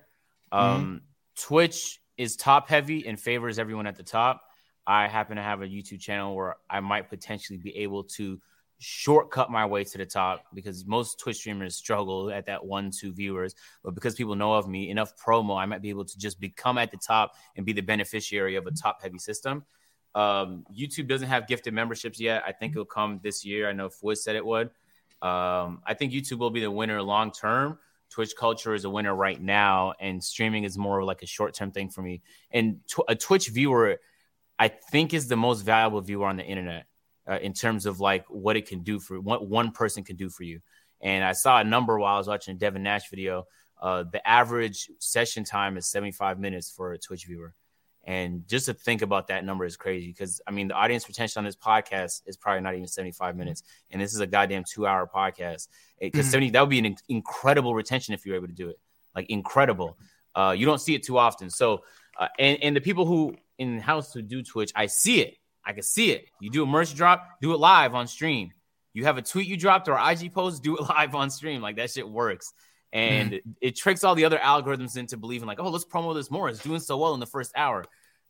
Twitch is top heavy and favors everyone at the top. I happen to have a YouTube channel where I might potentially be able to shortcut my way to the top, because most Twitch streamers struggle at that 1-2 viewers, but because people know of me, enough promo, I might be able to just become at the top and be the beneficiary of a top heavy system. YouTube doesn't have gifted memberships yet. I think it'll come this year. I know Fwiz said it would. I think YouTube will be the winner long term. Twitch culture is a winner right now, and streaming is more like a short term thing for me. And a Twitch viewer, I think, is the most valuable viewer on the internet in terms of like what it can do for what one person can do for you. And I saw a number while I was watching a Devin Nash video. The average session time is 75 minutes for a Twitch viewer. And just to think about that number is crazy, because, I mean, the audience retention on this podcast is probably not even 75 minutes. And this is a goddamn 2-hour podcast. Because that would be an incredible retention if you were able to do it. Like, incredible. You don't see it too often. So, and the people who in-house who do Twitch, I see it. I can see it. You do a merch drop, do it live on stream. You have a tweet you dropped or IG post, do it live on stream. Like, that shit works. And it tricks all the other algorithms into believing like, oh, let's promote this more. It's doing so well in the first hour.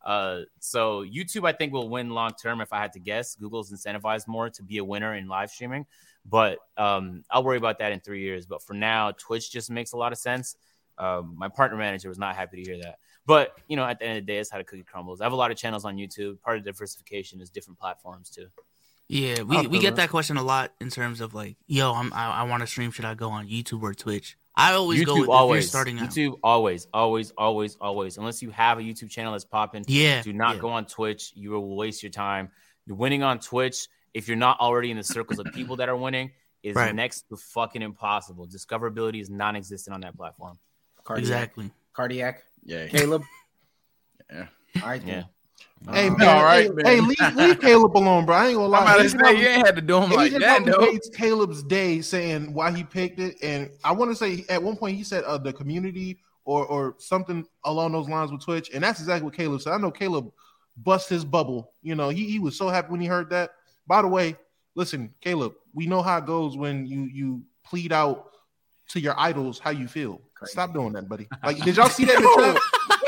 So YouTube, I think, will win long term if I had to guess. Google's incentivized more to be a winner in live streaming. But I'll worry about that in 3 years. But for now, Twitch just makes a lot of sense. My partner manager was not happy to hear that. But, you know, at the end of the day, it's how the cookie crumbles. I have a lot of channels on YouTube. Part of diversification is different platforms, too. Yeah, we get that question a lot in terms of like, yo, I want to stream. Should I go on YouTube or Twitch? I always YouTube go with always. if you're starting out. YouTube always. Unless you have a YouTube channel that's popping, do not go on Twitch. You will waste your time. Winning on Twitch, if you're not already in the circles of people that are winning, is next to fucking impossible. Discoverability is non-existent on that platform. Exactly. Cardiac. Yeah. Caleb. Yeah. All right. Yeah. Hey, man, all right, man. Hey, leave Caleb alone, bro. I ain't gonna lie. I'm about to say, you ain't had to do him like that, though. It's Caleb's day saying why he picked it. And I want to say at one point he said the community or something along those lines with Twitch. And that's exactly what Caleb said. I know Caleb bust his bubble. You know, he was so happy when he heard that. By the way, listen, Caleb, we know how it goes when you plead out to your idols how you feel. Crazy. Stop doing that, buddy. Like, did y'all see that in the chat?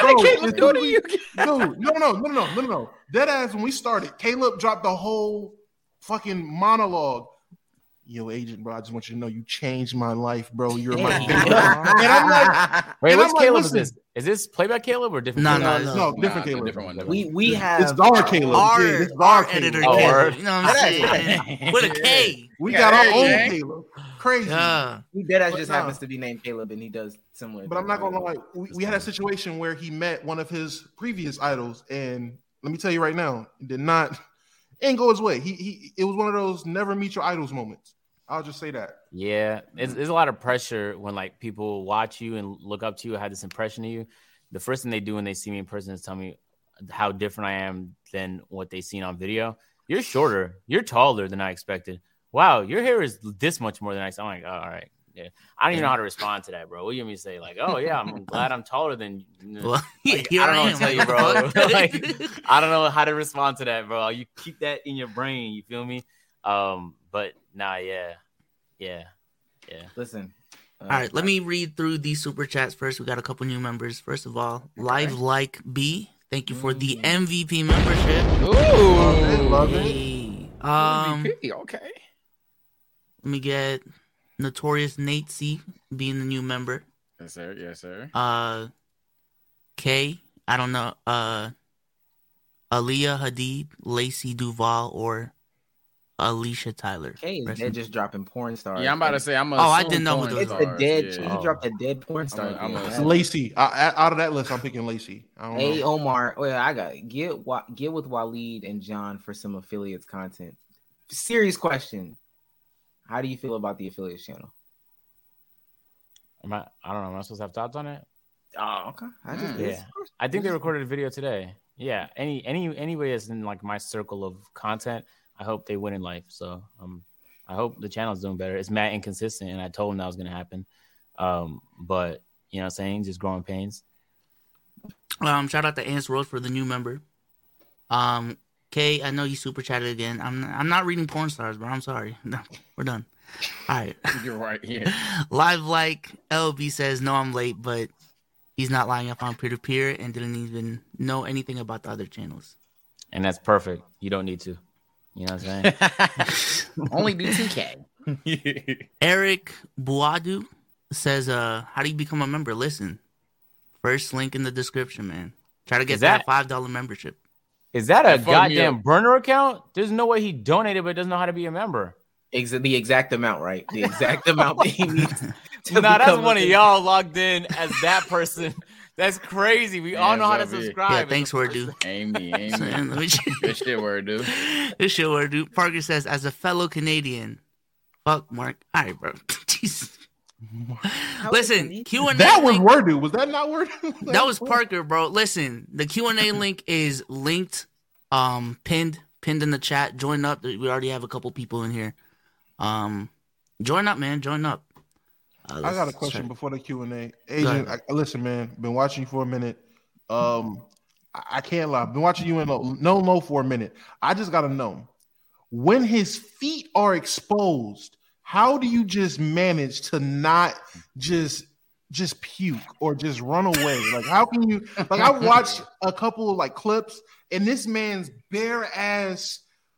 Dude, no. That ass, when we started, Caleb dropped the whole fucking monologue. Yo, agent, bro, I just want you to know you changed my life, bro. You're my and I'm like, wait, what's Caleb? Is this playback Caleb or different? No, different Caleb. Different one. We have it's our Caleb. Our editor, Caleb. You know what I'm saying? With a K. We got our own Caleb. Crazy. He deadass just happens to be named Caleb, and he does similar. But I'm not gonna lie. We had a situation where he met one of his previous idols, and let me tell you right now, it didn't go his way. It was one of those never meet your idols moments. I'll just say that. Yeah, there's a lot of pressure when like people watch you and look up to you, have this impression of you. The first thing they do when they see me in person is tell me how different I am than what they seen on video. You're shorter. You're taller than I expected. Wow, your hair is this much more than I expected. I'm like, oh, all right. Yeah. I don't even know how to respond to that, bro. What do you mean to say? Like, oh, yeah, I'm glad I'm taller than you. Well, like, I don't know what to tell you, bro. Like, I don't know how to respond to that, bro. You keep that in your brain. You feel me? But nah, yeah. Listen. All right, let me read through these super chats first. We got a couple new members. First of all, Live Like B, thank you for the MVP membership. Ooh, love it. Hey. MVP, okay. Let me get Notorious Nate C being the new member. Yes, sir. K, I don't know. Aaliyah Hadid, Lacey Duval, or Alicia Tyler. K is dead, just dropping porn stars. Yeah, I'm about to say I didn't know who it's those the dead. He dropped a dead porn star. It's Lacey. Out of that list, I'm picking Lacey. Hey, Omar. Well, I got get with Waleed and John for some affiliates content. Serious question. How do you feel about the affiliates channel? I don't know. Am I supposed to have thoughts on it? Oh, okay. I think they recorded a video today. Yeah. Anybody that's in like my circle of content, I hope they win in life. So I hope the channel's doing better. It's mad inconsistent, and I told him that was gonna happen. But you know what I'm saying? Just growing pains. Shout out to Ants Rose for the new member. Kay, I know you super chatted again. I'm not reading porn stars, bro. I'm sorry. No, we're done. All right. You're right. Yeah. Live like LB says, no, I'm late, but he's not lying. I found peer-to-peer and didn't even know anything about the other channels. And that's perfect. You don't need to. You know what I'm saying? Only do 2K. Eric Buadu says, how do you become a member? Listen, first link in the description, man. Try to get that $5 membership. Is that a goddamn burner account? There's no way he donated, but doesn't know how to be a member. The exact amount, right? The exact amount that he needs. That's one of y'all logged in as that person. That's crazy. We all know how to subscribe. Yeah, thanks, word, dude. Amy. This shit word, dude. This shit word, dude. Parker says, as a fellow Canadian, fuck Mark. All right, bro. Jesus. Listen, Q&A. That was word, dude. Was that not word? That was Parker, bro. Listen, the Q&A link is linked, pinned in the chat. Join up. We already have a couple people in here. Join up, man. Join up. I got a question before the Q&A. Agent, listen, man. Been watching you for a minute. I can't lie. Been watching you in no for a minute. I just gotta know, when his feet are exposed, how do you just manage to not just puke or just run away? Like, how can you? Like, I watched a couple of like clips, and this man's bare ass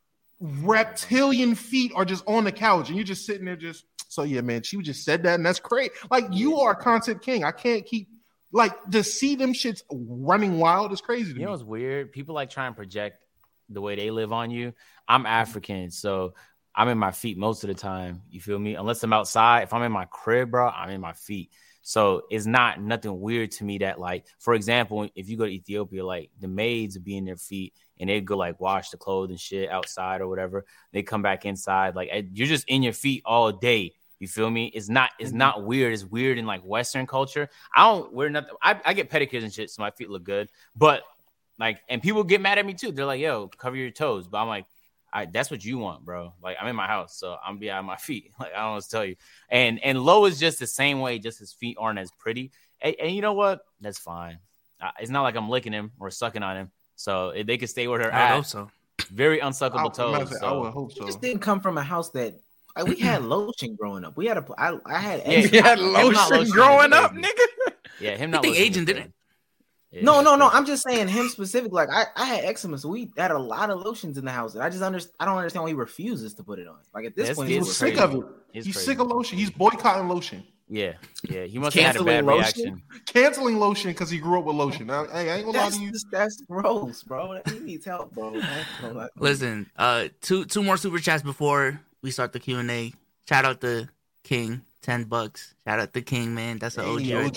reptilian feet are just on the couch, and you're just sitting there just. So yeah, man, she just said that, and that's great. Like, you are content king. I can't keep like to see them shits running wild is crazy to me. You know what's weird? People like try and project the way they live on you. I'm African, so I'm in my feet most of the time. You feel me? Unless I'm outside. If I'm in my crib, bro, I'm in my feet. So it's not nothing weird to me that, like, for example, if you go to Ethiopia, like the maids would be in their feet and they'd go like wash the clothes and shit outside or whatever. They come back inside. Like, you're just in your feet all day. You feel me? It's not weird. It's weird in like Western culture. I don't wear nothing. I get pedicures and shit, so my feet look good. But like, and people get mad at me too. They're like, yo, cover your toes. But I'm like, that's what you want, bro. Like, I'm in my house, so I'm be out of my feet. Like, I don't know what to tell you. And Lo is just the same way. Just his feet aren't as pretty. And you know what? That's fine. It's not like I'm licking him or sucking on him. So if they could stay where they're at. I hope so. Very unsuckable toes. I would hope so. You just didn't come from a house that we had lotion growing up. We had I had you had lotion growing up, nigga. Yeah, him I not. think Agent did it. Yeah. No. I'm just saying him specific. Like, I had eczema, so we had a lot of lotions in the house, and I don't understand why he refuses to put it on. Like, at this point, he's sick of it. He's sick of lotion. He's boycotting lotion. Yeah. He must have had a bad reaction. Canceling lotion because he grew up with lotion. Now, hey, I ain't gonna lie to you. That's gross, bro. He needs help, bro. Listen, two more super chats before we start the Q&A. Shout out to King, $10. Shout out to King, man. That's an OG right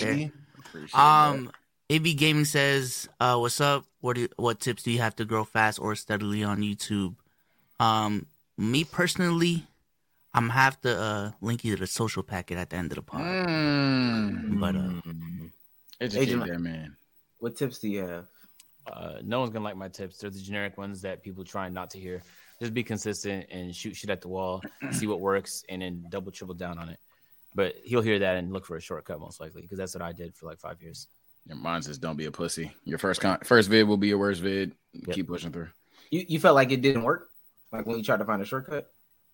there. AB Gaming says, "What's up? What tips do you have to grow fast or steadily on YouTube?" Me personally, I'm gonna have to link you to the social packet at the end of the pod. But educate that man. What tips do you have? No one's gonna like my tips. They're the generic ones that people try not to hear. Just be consistent and shoot shit at the wall, see what works, and then double, triple down on it. But he'll hear that and look for a shortcut most likely, because that's what I did for like 5 years. Your mine says don't be a pussy. Your first vid will be your worst vid. Yep. Keep pushing through. You felt like it didn't work? Like when you tried to find a shortcut?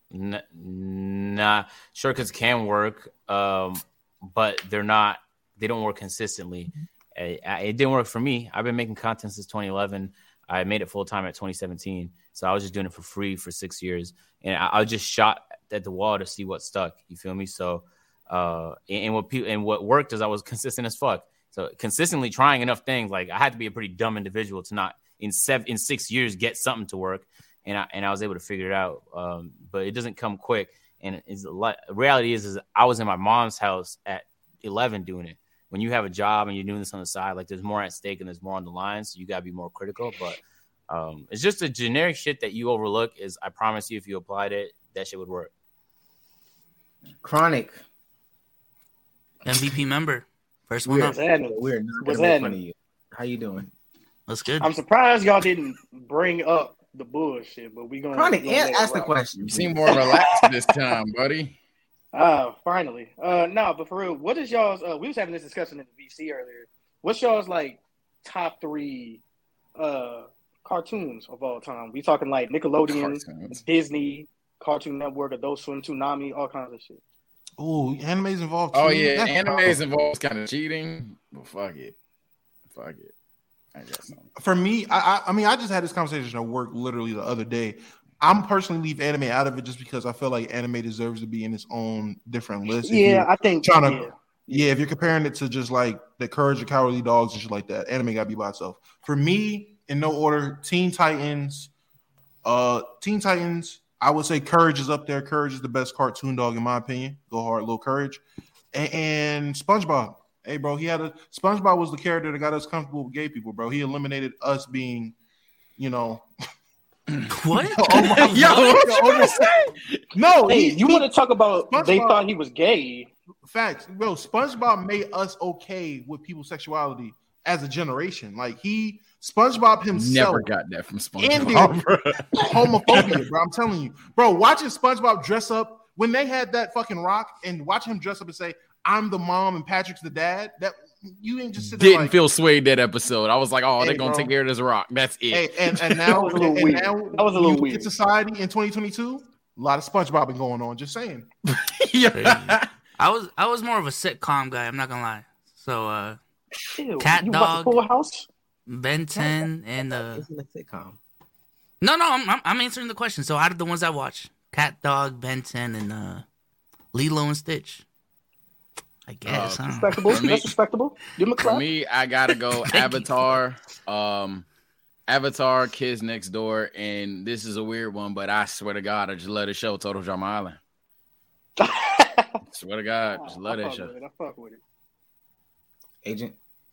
Nah, shortcuts can work, but they don't work consistently. It didn't work for me. I've been making content since 2011. I made it full time at 2017. So I was just doing it for free for 6 years. And I just shot at the wall to see what stuck. You feel me? So, and what worked is I was consistent as fuck. So consistently trying enough things, like I had to be a pretty dumb individual to not in 6 years get something to work. And I was able to figure it out. But it doesn't come quick. And reality is I was in my mom's house at 11 doing it. When you have a job and you're doing this on the side, like there's more at stake and there's more on the line. So you got to be more critical. But it's just a generic shit that you overlook. Is I promise you, if you applied it, that shit would work. Chronic. MVP member. First one We're, up. we're not What's gonna make fun happening? of you. How you doing? That's good. I'm surprised y'all didn't bring up the bullshit, but we gonna Chronic, let it ask the rock. question. You seem more relaxed this time, buddy. Finally. No, but for real, what is y'all's? We was having this discussion in the VC earlier. What's y'all's like top 3 cartoons of all time? We talking like Nickelodeon, Cartoons. Disney, Cartoon Network, Adult Swim, Toonami, all kinds of shit. Oh, anime's involved too. Oh yeah, That's animes involves kind of cheating, but fuck it. I guess so. For me, I mean, I just had this conversation at work literally the other day. I'm personally leave anime out of it just because I feel like anime deserves to be in its own different list. Yeah, I think. Trying to, if you're comparing it to just like the Courage of Cowardly Dogs and shit like that, anime gotta be by itself. For me, in no order, Teen Titans. I would say Courage is up there. Courage is the best cartoon dog in my opinion. Go hard, little Courage, and SpongeBob. Hey, bro, SpongeBob was the character that got us comfortable with gay people, bro. He eliminated us being, What? No, Hey, you want to talk about? They SpongeBob- thought he was gay. Facts, bro. SpongeBob made us okay with people's sexuality as a generation. Like SpongeBob himself Never got that from ended SpongeBob. Bro. homophobia, bro. I'm telling you, bro. Watching SpongeBob dress up when they had that fucking rock and watching him dress up and say, "I'm the mom and Patrick's the dad." That you ain't just sit there Didn't like, feel swayed that episode. I was like, oh, Hey, they're gonna bro. take care of this rock. That's it. Hey, and now, That was a little weird. now That was a little you look weird. at society in 2022. A lot of SpongeBob been going on. Just saying. Yeah. I was more of a sitcom guy. I'm not gonna lie. So Ew, Cat you Dog. watch Full House? Ben 10 and Isn't a sitcom. no, I'm answering the question. So out of the ones I watch, Cat Dog, Ben 10, and Lilo and Stitch. I guess. huh? Respectable. For me- That's respectable. Give him a For clap. me, I gotta go Avatar. Avatar, Kids Next Door, and this is a weird one, but I swear to God, I just love the show, Total Drama Island. Swear to God, just love that show. I fuck with it. Agent.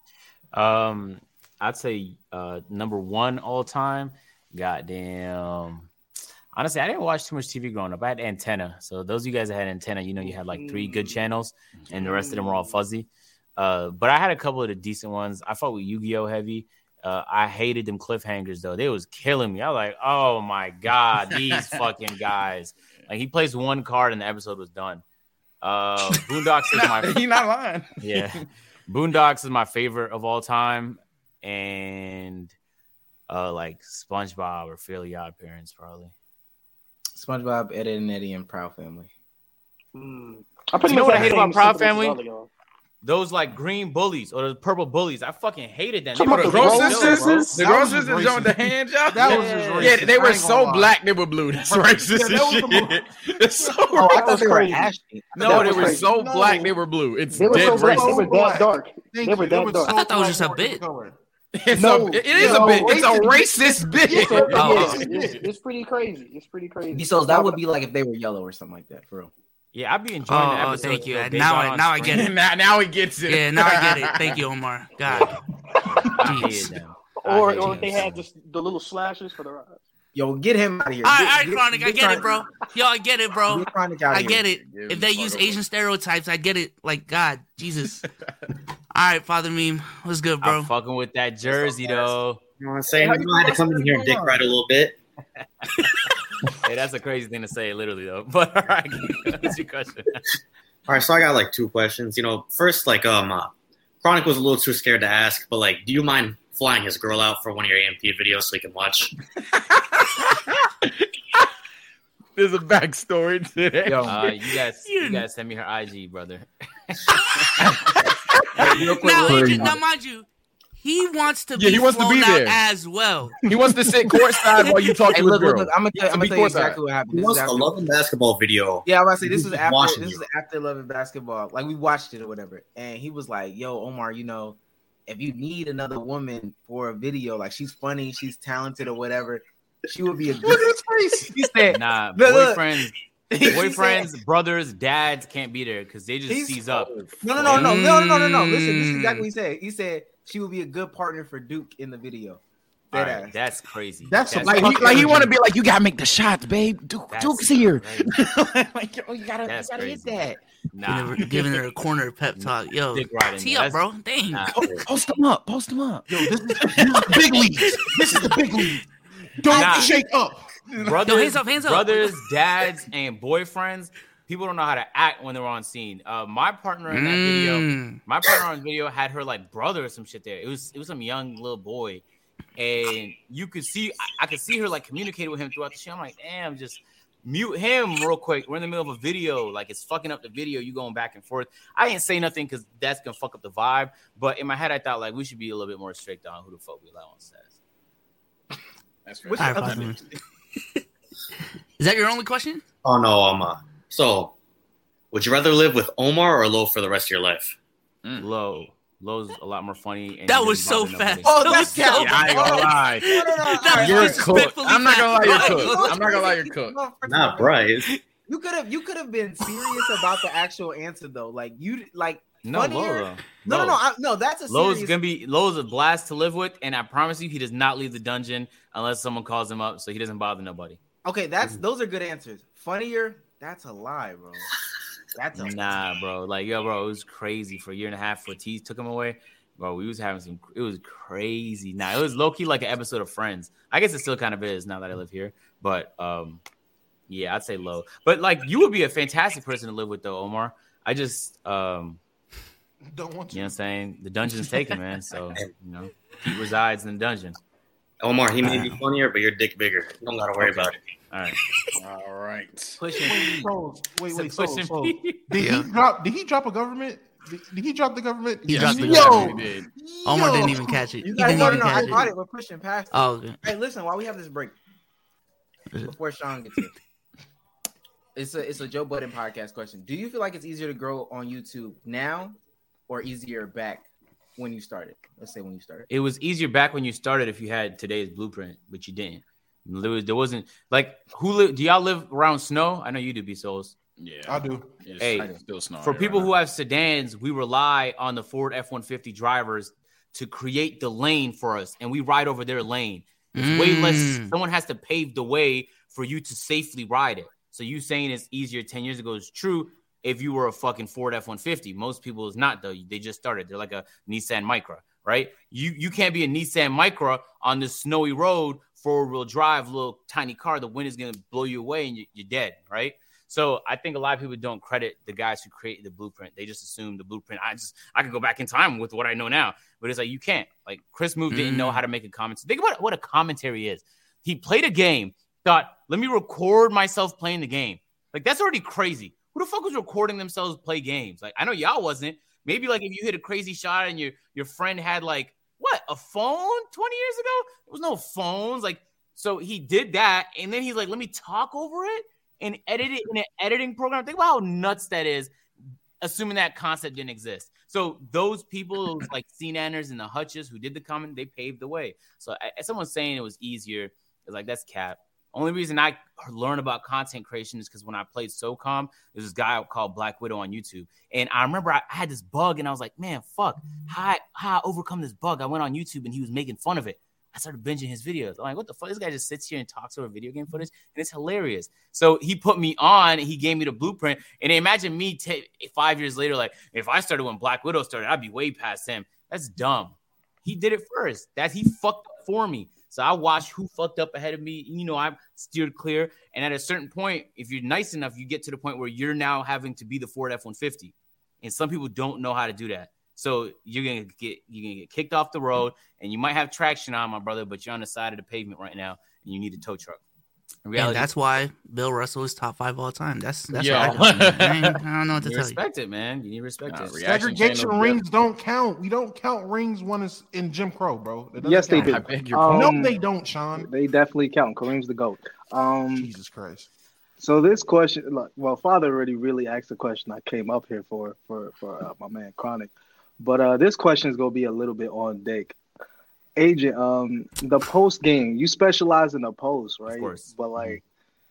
I'd say number 1 all time. Goddamn. Honestly, I didn't watch too much TV growing up. I had Antenna. So those of you guys that had Antenna, you had like 3 good channels, and the rest of them were all fuzzy. But I had a couple of the decent ones. I fought with Yu-Gi-Oh! Heavy. I hated them cliffhangers though. They was killing me. I was like, oh my God, these fucking guys. Like he placed one card and the episode was done. Boondocks is my You're not lying. yeah. Boondocks is my favorite of all time. And like SpongeBob or Fairly Odd Parents, probably. SpongeBob, Ed, and Eddie, and Proud Family. I pretty You know much what I had hate the about same Proud sentiments as Family? all of y'all. Those like green bullies or the purple bullies. I fucking hated them. Talking Oh, about the the Gross Gross Sisters? Sisters? The That Gross was just Sisters on the racist. hand job? That was just racist. Yeah, they I were ain't so gonna lie. black, they were blue. That's racist Yeah, that was as the shit. It's so Oh, I That thought was they were crazy. ashy. No, That they was were crazy. so No. black, they were blue. It's They were dead so black, racist. they were that dark. Thank They were you. that They dark. I thought that was just a black bit. color. It's No, it is no, a bit. It's a racist. racist bit. It's pretty crazy. It's pretty crazy. So that would be like if they were yellow or something like that, for real. Yeah, I'd be enjoying the Oh, episode. thank you. till they Now got I- on now I screen. get it. now he gets it. Yeah, now I get it. Thank you, Omar. God. I hated Jeez. them. Or I hated if they them. had just the little slashes for the eyes. Yo, get him out of here. All right, Chronic. I get it, bro. Yo, I get it, bro. Get Chronic out of I here. get it. Yeah, If they fuck use over. Asian stereotypes, I get it. Like, God, Jesus. All right, Father Meme. What's good, bro? I'm fucking with that jersey though. You know what I'm saying? You had to come in here and dick ride a little bit. Hey, that's a crazy thing to say, literally though. But all right, what's your question? All right, so I got like 2 questions. First, Chronic was a little too scared to ask, but like, do you mind flying his girl out for one of your AMP videos so he can watch? There's a backstory to that. Yo, You guys send me her IG, brother. real quick, Now, real Agent, quick. now, mind you, he wants to Yeah, be he wants to flown be out there. as well. He wants to sit courtside while you talk Hey, to his look, girl. look, I'm gonna He wants to be tell you courtside. exactly what happened. He This is wants a after, Love and Basketball video. yeah, I was about to say this He's was after watching this you. was after Love and Basketball. Like we watched it or whatever, and he was like, "Yo, Omar, if you need another woman for a video, like she's funny, she's talented or whatever, she would be a good." He said, Nah, Look, boyfriends, he said- boyfriends, brothers, dads can't be there because they just He's- seize up. No. Listen, this is exactly what he said. He said she would be a good partner for Duke in the video. All Dead right, ass. that's crazy. That's some Like he want to be like, you gotta make the shots, babe. That's Duke's here. crazy. Like, yo, you gotta That's hit crazy. that. Nah. Giving her a corner pep talk. Yo, Dick riding, tee yeah. up, bro. Dang. Nah. Post them up. Post them up. Yo, this is the big leagues. This is the big league. Don't Nah. shake up. Brothers, hands up, hands up. brothers, dads, and boyfriends. People don't know how to act when they're on scene. My partner in that video, had her like brother or some shit there. It was some young little boy, and you could see, I could see her like communicating with him throughout the show. I'm like, damn, just mute him real quick. We're in the middle of a video, like it's fucking up the video. You going back and forth. I didn't say nothing because that's gonna fuck up the vibe. But in my head, I thought like we should be a little bit more strict on who the fuck we allow on set. That's All right, 5 minutes. Is that your only question? Oh no, so would you rather live with Omar or Lo for the rest of your life? Lowe's a lot more funny. And That was so fast. Oh, That was that's so Yeah, I ain't gonna lie. That was You're disrespectfully cooked. I'm not gonna lie, you're fast. cooked. I'm not gonna lie, you're cooked. Not Bryce. You could have been serious about the actual answer though. Like you like No, funnier. Lowe. No. That's a Lowe's serious. Lowe's a blast to live with, and I promise you, he does not leave the dungeon unless someone calls him up, so he doesn't bother nobody. Okay, those are good answers. Funnier, that's a lie, bro. That's a Nah, bro. Like, yo, bro, it was crazy for a year and a half. Ortiz took him away, bro. We was having it was crazy. Nah, it was low key like an episode of Friends. I guess it still kind of is now that I live here, but yeah, I'd say Low. But like, you would be a fantastic person to live with, though, Omar. I just Don't want to. you know what I'm saying? The dungeon's taken, man. So, he resides in the dungeon. Omar, he may be funnier, but your dick bigger. You don't gotta worry about it. All right. All right. pushing. Wait. Pushing So, P. did he drop a government? Did he drop the government? He dropped the Yo, government. He did. Omar didn't even catch it. You He guys didn't no, even I catch got it. it. We're pushing past. Oh, okay. Hey, listen, while we have this break, before Sean gets here, it's a Joe Budden podcast question. Do you feel like it's easier to grow on YouTube now or easier back when you started? Let's say when you started. It was easier back when you started if you had today's blueprint, but you didn't. There wasn't like do y'all live around snow? I know you do, B-Souls. Yeah, I do. It's Hey, still snowing For people right who have sedans, we rely on the Ford F-150 drivers to create the lane for us, and we ride over their lane. It's way less. Someone has to pave the way for you to safely ride it. So you saying it's easier 10 years ago is true if you were a fucking Ford F-150. Most people is not, though. They just started. They're like a Nissan Micra, right? You can't be a Nissan Micra on this snowy road, four-wheel drive, little tiny car. The wind is going to blow you away and you're dead, right? So I think a lot of people don't credit the guys who created the blueprint. They just assume the blueprint. I could go back in time with what I know now, but it's like you can't. Like Chris Move didn't know how to make a comment. Think about what a commentary is. He played a game, thought, let me record myself playing the game. Like that's already crazy. Who the fuck was recording themselves play games? Like I know y'all wasn't. Maybe like if you hit a crazy shot and your friend had like a phone 20 years ago? There was no phones. Like so he did that, and then he's like, let me talk over it and edit it in an editing program. Think about how nuts that is, assuming that concept didn't exist. So those people, like C-Nanners and the Hutches who did the comment, they paved the way. So as someone saying it was easier, it's like, that's cap. Only reason I learned about content creation is because when I played SOCOM, there's this guy called Black Widow on YouTube. And I remember I had this bug, and I was like, man, fuck, how I overcome this bug? I went on YouTube, and he was making fun of it. I started binging his videos. I'm like, what the fuck? This guy just sits here and talks over video game footage, and it's hilarious. So he put me on, and he gave me the blueprint. And imagine me 5 years later, like, if I started when Black Widow started, I'd be way past him. That's dumb. He did it first. He fucked up for me. So I watched who fucked up ahead of me. You know, I steered clear. And at a certain point, if you're nice enough, you get to the point where you're now having to be the Ford F-150. And some people don't know how to do that. So you're gonna get kicked off the road, and you might have traction on, my brother, but you're on the side of the pavement right now, and you need a tow truck. And that's why Bill Russell is top 5 all time. That's Yeah. what I don't know what to You tell you. respect it, man. You need to respect it. Segregation rings don't count. We don't count rings when it's in Jim Crow, bro. Yes, they count. do. I beg your pardon. No, they don't, Sean. They definitely count. Kareem's the GOAT. Jesus Christ. So this question, well, Father already really asked the question I came up here for my man Chronic. But this question is going to be a little bit on Dick. Agent, the post game, you specialize in the post, right? Of course. But like,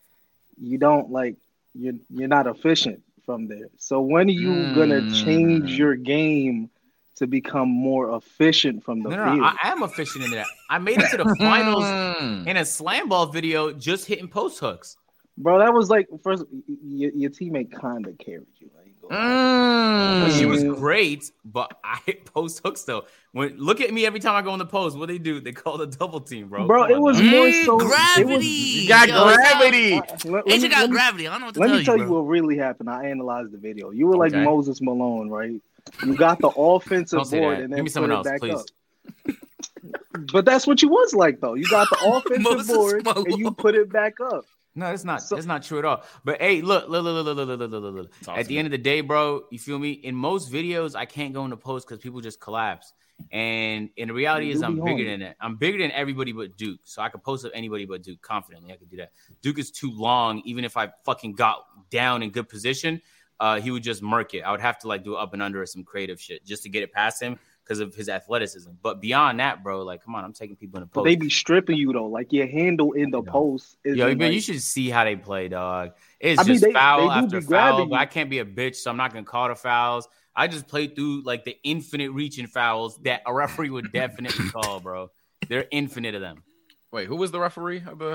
you don't you're not efficient from there. So when are you gonna change your game to become more efficient from the field? No, I am efficient in that. I made it to the finals in a slam ball video, just hitting post hooks. Bro, that was like first your teammate kind of carried you. She was great, but I post hooks though. Look at me every time I go on the post. What they do? They call the double team, bro. Bro, it was more so gravity. You got gravity. Agent got gravity. I don't know what to tell you. Let me tell you what really happened. I analyzed the video. You were like Moses Malone, right? You got the offensive board and then put it back up. But that's what you was like, though. You got the offensive board and you put it back up. No, it's not. It's not true at all. But hey, look. At the end of the day, bro, you feel me? In most videos, I can't go into post because people just collapse. And in the reality is, I'm bigger than that. I'm bigger than everybody but Duke. So I could post up anybody but Duke confidently. I could do that. Duke is too long. Even if I fucking got down in good position, he would just murk it. I would have to like do up and under or some creative shit just to get it past him because of his athleticism. But beyond that, bro, like, come on, I'm taking people in the post. But they be stripping you though. Like your handle in the post. Yo, you should see how they play, dog. It's just foul after foul. But I can't be a bitch, so I'm not gonna call the fouls. I just played through like the infinite reaching fouls that a referee would definitely call, bro. They're infinite of them. Wait, who was the referee? All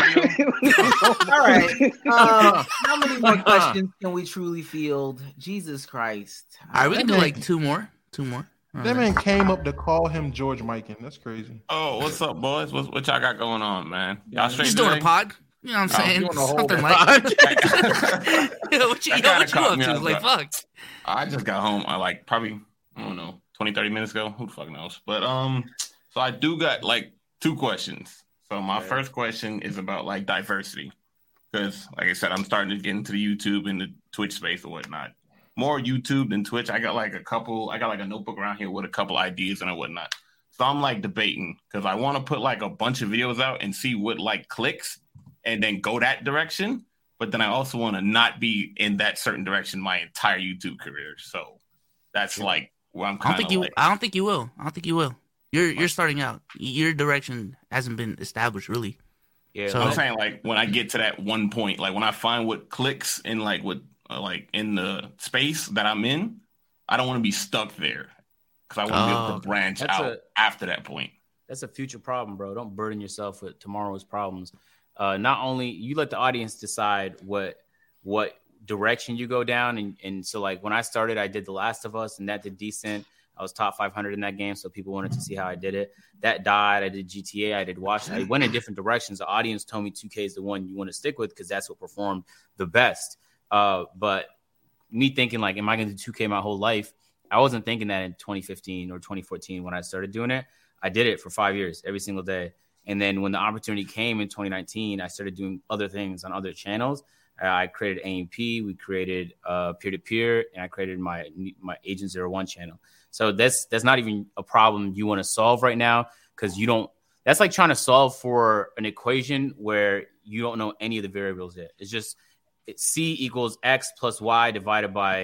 right. How many more questions can we truly field? Jesus Christ. All right, we can do like two more. That man came up to call him George Mikan. That's crazy. Oh, what's up, boys? What y'all got going on, man? Y'all straight Just today? doing a pod. You know what I'm saying? Something like what you up to? Like, fuck. I just got home. I like probably, I don't know, 20, 30 minutes ago. Who the fuck knows? But so I do got like two questions. So my first question is about like diversity. Because like I said, I'm starting to get into the YouTube and the Twitch space or whatnot. More YouTube than Twitch. I got like a notebook around here with a couple ideas and whatnot. So I'm like debating because I want to put like a bunch of videos out and see what like clicks and then go that direction. But then I also want to not be in that certain direction my entire YouTube career. So that's like where I'm kind of I don't think you will. You're starting out. Your direction hasn't been established really. Yeah. So I'm saying like when I get to that one point, like when I find what clicks and like what like in the space that I'm in, I don't want to be stuck there because I want to be able to branch out after that point. That's a future problem, bro. Don't burden yourself with tomorrow's problems. Not only you let the audience decide what direction you go down. And so like when I started, I did The Last of Us and that did decent. I was top 500 in that game. So people wanted to see how I did it. That died. I did GTA. I did Watch. I went in different directions. The audience told me 2K is the one you want to stick with because that's what performed the best. But me thinking like, am I going to do 2K my whole life? I wasn't thinking that in 2015 or 2014 when I started doing it. I did it for 5 years, every single day. And then when the opportunity came in 2019, I started doing other things on other channels. I created AMP, we created peer-to-peer, and I created my Agent 01 channel. So that's not even a problem you want to solve right now because you don't. That's like trying to solve for an equation where you don't know any of the variables yet. It's just C equals X plus Y divided by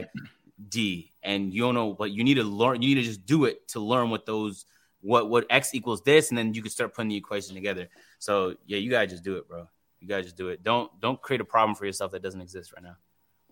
D, and you don't know. But you need to learn. You need to just do it to learn what those. What X equals this, and then you can start putting the equation together. So yeah, you gotta just do it, bro. You gotta just do it. Don't create a problem for yourself that doesn't exist right now.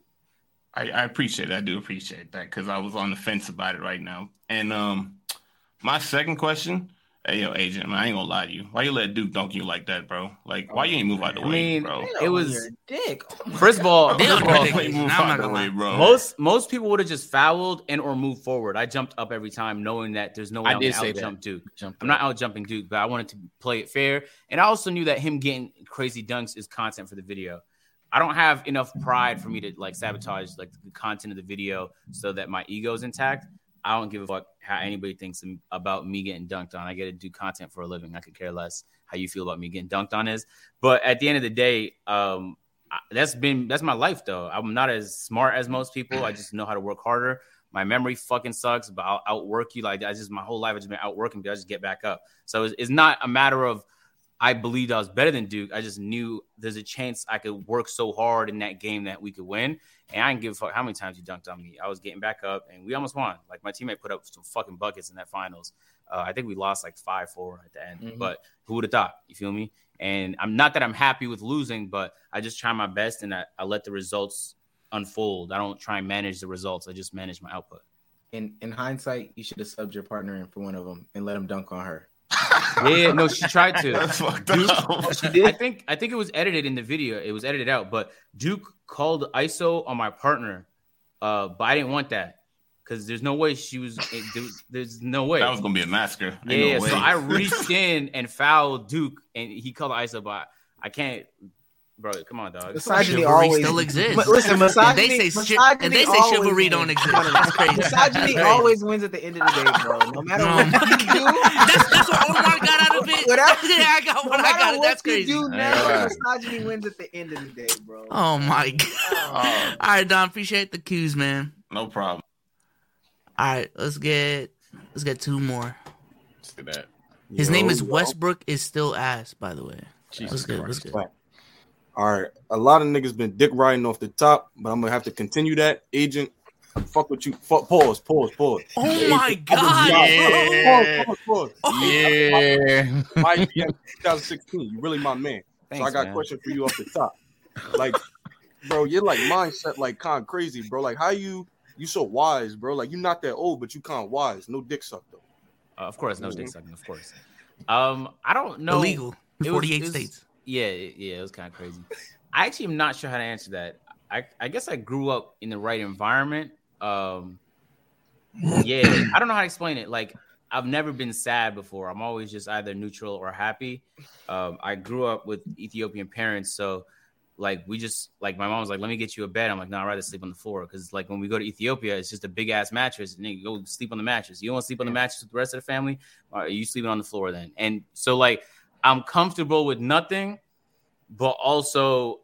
I appreciate it. I do appreciate that because I was on the fence about it right now. And my second question, hey yo, Agent, man, I ain't gonna lie to you. Why you let Duke dunk you like that, bro? Like, why you ain't move out the way, bro? It was your dick. First of all, move out the way, bro. Most people would have just fouled and or moved forward. I jumped up every time, knowing that there's no way I did out jump Duke. I'm not out jumping Duke, but I wanted to play it fair, and I also knew that him getting crazy dunks is content for the video. I don't have enough pride for me to like sabotage like the content of the video so that my ego is intact. I don't give a fuck how anybody thinks about me getting dunked on. I get to do content for a living. I could care less how you feel about me getting dunked on is. But at the end of the day, that's my life though. I'm not as smart as most people. I just know how to work harder. My memory fucking sucks, but I'll outwork you. Like my whole life I've just been outworking, but I just get back up. So it's not a matter of I believed I was better than Duke. I just knew there's a chance I could work so hard in that game that we could win. And I didn't give a fuck how many times you dunked on me. I was getting back up, and we almost won. Like, my teammate put up some fucking buckets in that finals. I think we lost like 5-4 at the end. Mm-hmm. But who would have thought? You feel me? And I'm not that I'm happy with losing, but I just try my best, and I let the results unfold. I don't try and manage the results. I just manage my output. In hindsight, you should have subbed your partner in for one of them and let him dunk on her. Yeah, no, she tried to. That's fucked Duke, up. she did. I think it was edited in the video. It was edited out, but Duke called ISO on my partner But I didn't want that because there's no way she was. There's no way that was gonna be a massacre. Yeah, so I reached in and fouled Duke, and he called the ice up. But I can't, bro. Come on, dog. Misogyny Chivalry always still exists. Listen, misogyny. They say misogyny chivalry don't exist. That's crazy. Misogyny always wins at the end of the day, bro. No matter what you do, that's what Omar got out of it. I got what I got. That's crazy. You do now, misogyny wins at the end of the day, bro. Oh my god! All right, Don. Appreciate the cues, man. No problem. All right, let's get two more. Let's do that. His name is Westbrook is still ass, by the way. Jesus Let's Christ. All right, a lot of niggas been dick riding off the top, but I'm gonna have to continue that. Agent, fuck with you. Pause. Oh my god! Pause. Yeah. My 2016. You really my man. Thanks, so I got man. a question for you off the top. Like, bro, you're like mindset like kind of crazy, bro. Like, how you so wise, bro? Like, you not that old, but you kind of wise. No dick suck though. Of course, no dick sucking. Of course. I don't know. Illegal in 48 states. Yeah, it was kind of crazy. I actually am not sure how to answer that. I guess I grew up in the right environment. Yeah, I don't know how to explain it. Like, I've never been sad before. I'm always just either neutral or happy. I grew up with Ethiopian parents, so like we just like my mom was like, "Let me get you a bed." I'm like, "No, I'd rather sleep on the floor," because like when we go to Ethiopia, it's just a big ass mattress, and then you go sleep on the mattress. You don't want to sleep on the mattress with the rest of the family, or are you sleeping on the floor then? And so like I'm comfortable with nothing, but also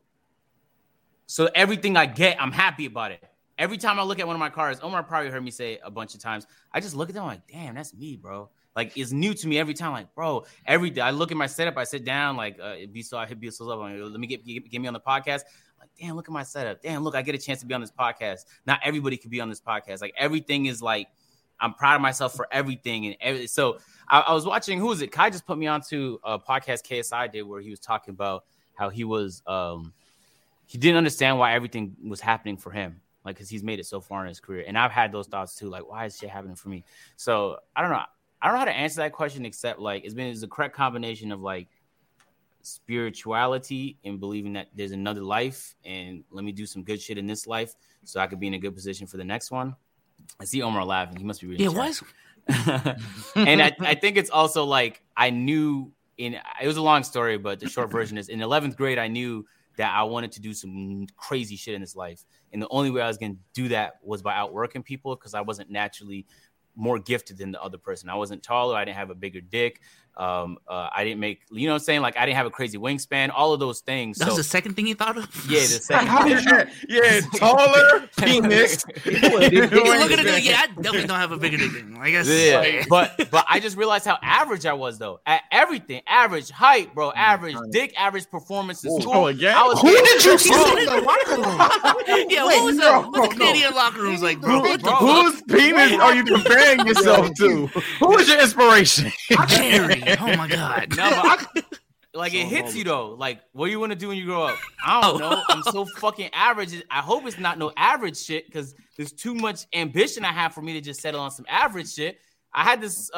so everything I get, I'm happy about it. Every time I look at one of my cars, Omar probably heard me say a bunch of times, I just look at them like, damn, that's me, bro. Like, it's new to me every time. Like, bro, every day I look at my setup, I sit down, like, I hit Beastos up. Like, let me get me on the podcast. I'm like, damn, look at my setup. Damn, look, I get a chance to be on this podcast. Not everybody could be on this podcast. Like, everything is like, I'm proud of myself for everything. And so I was watching, who was it? Kai just put me onto a podcast KSI did where he was talking about how he was, he didn't understand why everything was happening for him. Like, because he's made it so far in his career. And I've had those thoughts too. Like, why is shit happening for me? So I don't know. I don't know how to answer that question except like it's the correct combination of like spirituality and believing that there's another life and let me do some good shit in this life so I could be in a good position for the next one. I see Omar laughing. He must be reading. Yeah, why? And I think it's also like I knew it was a long story, but the short version is in 11th grade, I knew that I wanted to do some crazy shit in this life. And the only way I was going to do that was by outworking people because I wasn't naturally more gifted than the other person. I wasn't taller. I didn't have a bigger dick. I didn't make, you know what I'm saying? Like I didn't have a crazy wingspan, all of those things. That was the second thing you thought of? Yeah, the second thing. Yeah, taller, penis. Look at it. Yeah, I definitely don't have a bigger dick. I guess. Yeah, but I just realized how average I was though. At everything, average height, bro, average dick, average performance in school. Oh, again? Who did you see in the locker room? Yeah, what was the Canadian locker rooms like, bro? Whose penis are you comparing yourself to? Who is your inspiration? Jerry. Oh my god! No, but like it hits you though. Like, what do you want to do when you grow up? I don't know. I'm so fucking average. I hope it's not no average shit because there's too much ambition I have for me to just settle on some average shit. I had this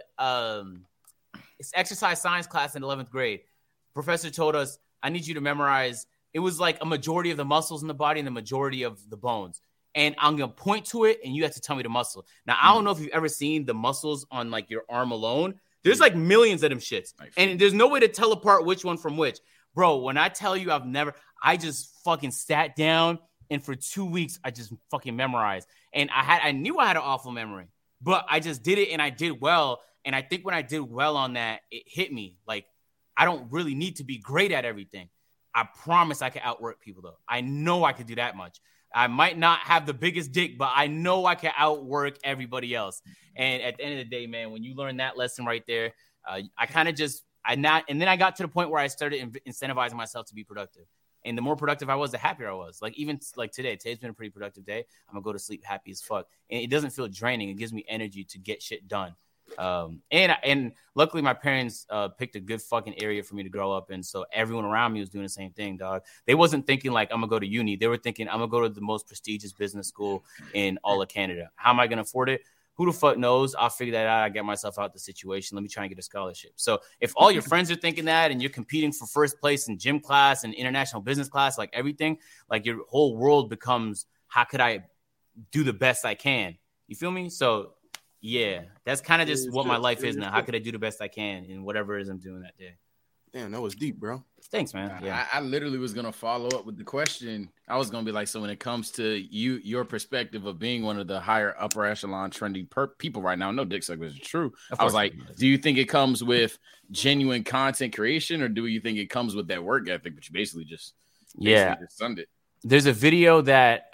it's exercise science class in 11th grade. Professor told us, I need you to memorize. It was like a majority of the muscles in the body and the majority of the bones. And I'm going to point to it and you have to tell me the muscle. Now, I don't know if you've ever seen the muscles on like your arm alone. There's like millions of them shits. And there's no way to tell apart which one from which. Bro, when I tell you I just fucking sat down and for 2 weeks, I just fucking memorized. And I knew I had an awful memory, but I just did it and I did well. And I think when I did well on that, it hit me. Like, I don't really need to be great at everything. I promise I can outwork people though. I know I could do that much. I might not have the biggest dick, but I know I can outwork everybody else. And at the end of the day, man, when you learn that lesson right there, I kind of and then I got to the point where I started incentivizing myself to be productive. And the more productive I was, the happier I was. Like even like today's been a pretty productive day. I'm gonna go to sleep happy as fuck. And it doesn't feel draining. It gives me energy to get shit done. And luckily my parents picked a good fucking area for me to grow up in, so everyone around me was doing the same thing, dog. They wasn't thinking like I'm gonna go to uni. They were thinking I'm gonna go to the most prestigious business school in all of Canada. How am I gonna afford it? Who the fuck knows? I'll figure that out. I get myself out the situation. Let me try and get a scholarship. So if all your friends are thinking that and you're competing for first place in gym class and international business class, like everything, like your whole world becomes, how could I do the best I can. You feel me? So yeah, that's kind of just what my life is now. How could I do the best I can in whatever it is I'm doing that day? Damn, that was deep, bro. Thanks, man. Yeah. I literally was gonna follow up with the question. I was gonna be like, so when it comes to your perspective of being one of the higher upper echelon trendy people right now, no dick suckers is true. I was like, do you think it comes with genuine content creation, or do you think it comes with that work ethic? But you basically just sunned it. There's a video that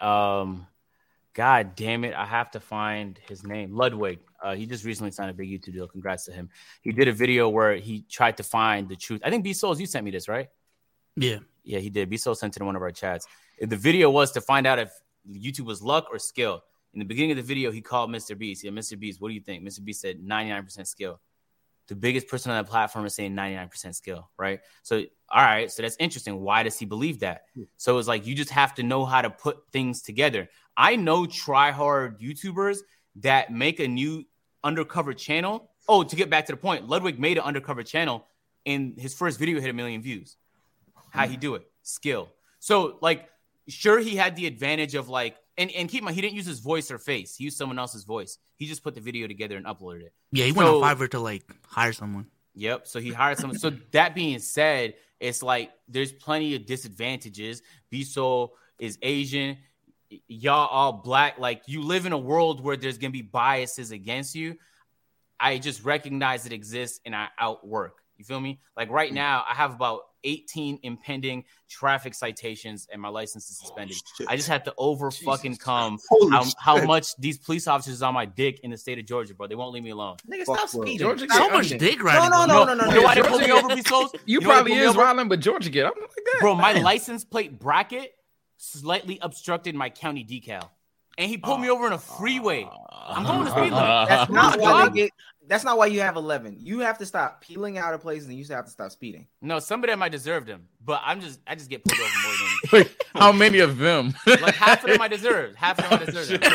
God damn it, I have to find his name. Ludwig. He just recently signed a big YouTube deal. Congrats to him. He did a video where he tried to find the truth. I think B-Souls, you sent me this, right? Yeah. Yeah, he did. B-Souls sent it in one of our chats. The video was to find out if YouTube was luck or skill. In the beginning of the video, he called Mr. Beast. Yeah, Mr. Beast, what do you think? Mr. Beast said 99% skill. The biggest person on that platform is saying 99% skill, right? So, all right, so that's interesting. Why does he believe that? So it's like you just have to know how to put things together. I know try-hard YouTubers that make a new undercover channel. Oh, to get back to the point, Ludwig made an undercover channel, and his first video hit 1 million views. How'd he do it? Skill. So, like, sure, he had the advantage of, like, and keep in mind, he didn't use his voice or face. He used someone else's voice. He just put the video together and uploaded it. Yeah, he went on Fiverr to, like, hire someone. Yep, so he hired someone. So that being said, it's like there's plenty of disadvantages. B-Soul is Asian. Y'all all black. Like, you live in a world where there's going to be biases against you. I just recognize it exists and I outwork. You feel me? Like right now, I have about 18 impending traffic citations and my license is suspended. I just have to fucking come how much these police officers on my dick in the state of Georgia, bro. They won't leave me alone. Nigga, stop speeding. Georgia so much dick riding. No. You know why they pulled me over, B-Souls? You probably is wilding, but Georgia get up like that. Bro, my license plate bracket slightly obstructed my county decal. And he pulled me over in a freeway. I'm going to speed limit. That's not why they get. That's not why you have 11. You have to stop peeling out of places, and you have to stop speeding. No, some of them I deserved them, but I just get pulled over more than. Wait, how many of them? Like half of them I deserved. Half of them I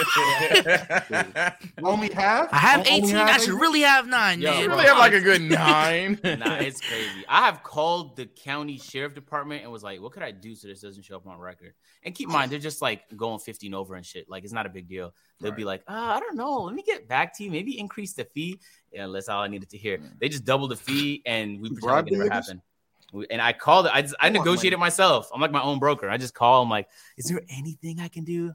deserved. Only half? I have 18. I should really have 9. Yo, you really have like a good 9. Nah, it's crazy. I have called the county sheriff department and was like, "What could I do so this doesn't show up on record?" And keep in mind, they're just like going 15 over and shit. Like it's not a big deal. They'll be like, I don't know. Let me get back to you. Maybe increase the fee. Yeah, that's all I needed to hear. They just doubled the fee, and we pretend like it never happened. And I called it. I negotiated myself. I'm like my own broker. I just call. I'm like, is there anything I can do?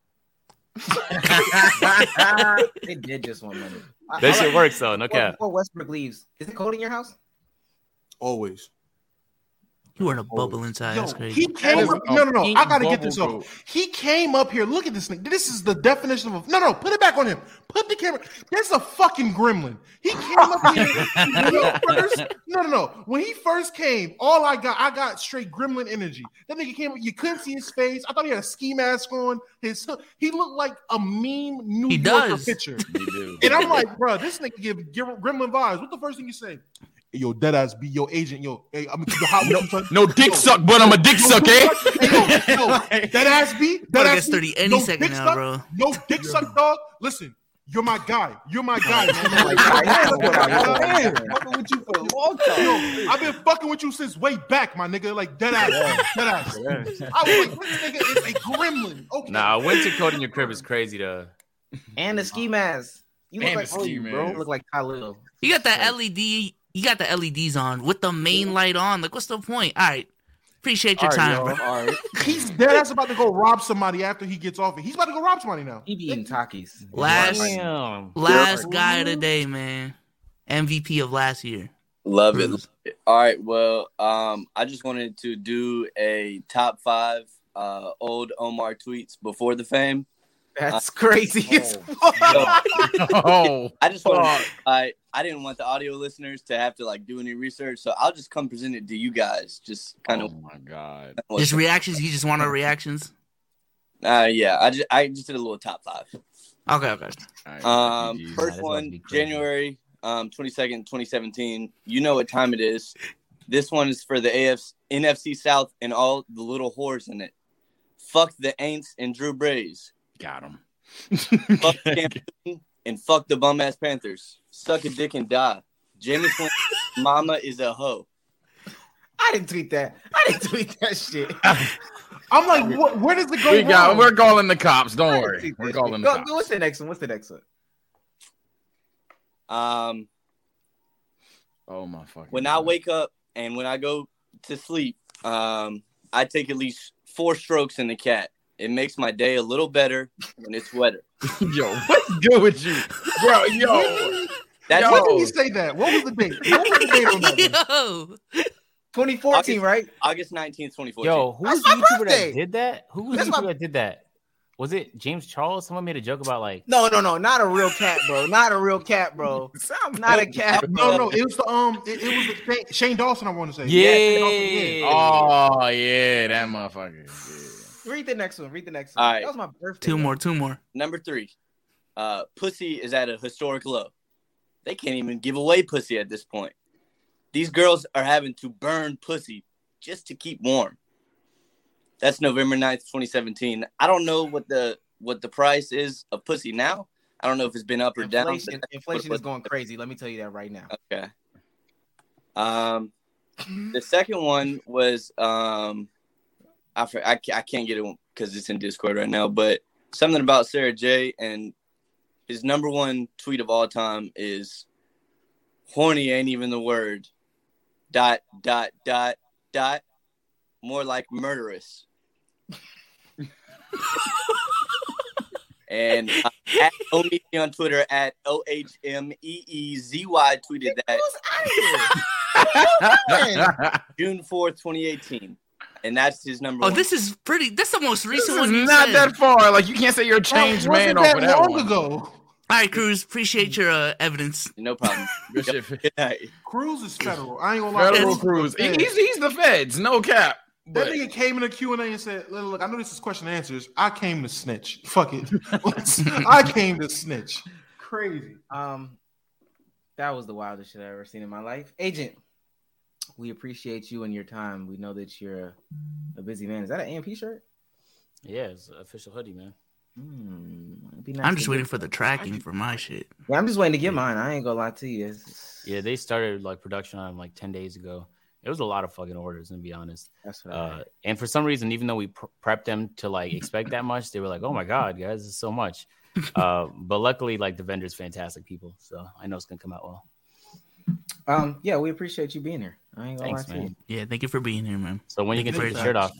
They did just want money. That shit works though. No cap. Before Westbrook leaves, is it cold in your house? Always. You were in a bubble inside. That's crazy. He came up. No. I gotta get this off. He came up here. Look at this thing. This is the definition of no. Put it back on him. Put the camera. There's a fucking gremlin. He came up here. No. When he first came, I got straight gremlin energy. That nigga came up. You couldn't see his face. I thought he had a ski mask on. He looked like a mean New Yorker picture. And I'm like, bro, this nigga give gremlin vibes. What the first thing you say? Yo, deadass be your agent. Yo, hey, I'm no dick suck, but I'm a dick suck, eh? Deadass be. Deadass gets 30 any second now, bro. No dick suck, dog. Listen, you're my guy. You're my guy, man. Fucking with you for a long time. I've been fucking with you since way back, my nigga. Like deadass. I was like, this nigga is a gremlin. Okay. Nah, winter coat in your crib is crazy though. And the ski mask. You look like bro. You look like Khalil. You got that LED. You got the LEDs on with the main light on. Like, what's the point? All right. Appreciate your time, bro. All right. He's deadass about to go rob somebody after he gets off it. He's about to go rob somebody now. He be eating Takis. Last guy of the day, man. MVP of last year. Love it. All right. Well, I just wanted to do a top 5 old Omar tweets before the fame. That's crazy. I just want I didn't want the audio listeners to have to like do any research, so I'll just come present it to you guys. Just kind of. Oh my god! Just reactions. You just want our reactions? Yeah. I just did a little top 5. Okay. Right, first one, January 22nd, 2017. You know what time it is. This one is for the NFC South and all the little whores in it. Fuck the Aints and Drew Brees. Got him. Fuck Cam Newton and fuck the bum ass Panthers. Suck a dick and die. Jameson, mama is a hoe. I didn't tweet that. Shit. I'm like, what? Where does it go wrong? We're calling the cops. Don't worry. We're calling the cops. What's the next one? Oh my fucking. When I wake up and when I go to sleep, I take at least 4 strokes in the cat. It makes my day a little better when it's wetter. Yo, what's good with you, bro? Yo, when did you say that? What was the date? What was the date on that? Yo. 2014, right? August 19th, 2014. Yo, who was the YouTuber that did that? Who was the YouTuber that did that? Was it James Charles? Someone made a joke about like. No, not a real cat, bro. Not a real cat, bro. Not a cat. Bro. No. It was the Shane Dawson. I want to say. Yeah. Oh yeah, that motherfucker. Yeah. Read the next one. All right. That was my birthday. Two more. Number 3. Pussy is at a historic low. They can't even give away pussy at this point. These girls are having to burn pussy just to keep warm. That's November 9th, 2017. I don't know what the price is of pussy now. I don't know if it's been up or down. Inflation is going crazy. Let me tell you that right now. Okay. The second one was I can't get it because it's in Discord right now, but something about Sarah J, and his number one tweet of all time is horny ain't even the word. ... More like murderous. And at Omeezy on Twitter at OHMEEZY tweeted that June 4th, 2018. And that's his number one. This is pretty. That's the most recent one. Not that far. Like you can't say you're a changed man off of that long one. ago. All right, Cruz. Appreciate your evidence. No problem. Good shit. Cruz is federal. I ain't gonna lie. Federal Cruz. He's the feds. No cap. That nigga came in the Q&A and said, look, I know this is question and answers. I came to snitch. Fuck it. I came to snitch. Crazy. That was the wildest shit I've ever seen in my life. Agent, we appreciate you and your time. We know that you're a busy man. Is that an AMP shirt? Yeah, it's an official hoodie, man. Nice. I'm just waiting for the tracking for my shit. Yeah, I'm just waiting to get mine. I ain't gonna lie to you. Yeah, they started like production on like 10 days ago. It was a lot of fucking orders, to be honest. That's what and for some reason, even though we prepped them to like expect that much, they were like, "Oh my god, guys, this is so much." But luckily, like the vendor's fantastic people, so I know it's gonna come out well. Yeah, we appreciate you being here. I ain't gonna lie to you. Yeah, thank you for being here, man. So when you can take the shirt off?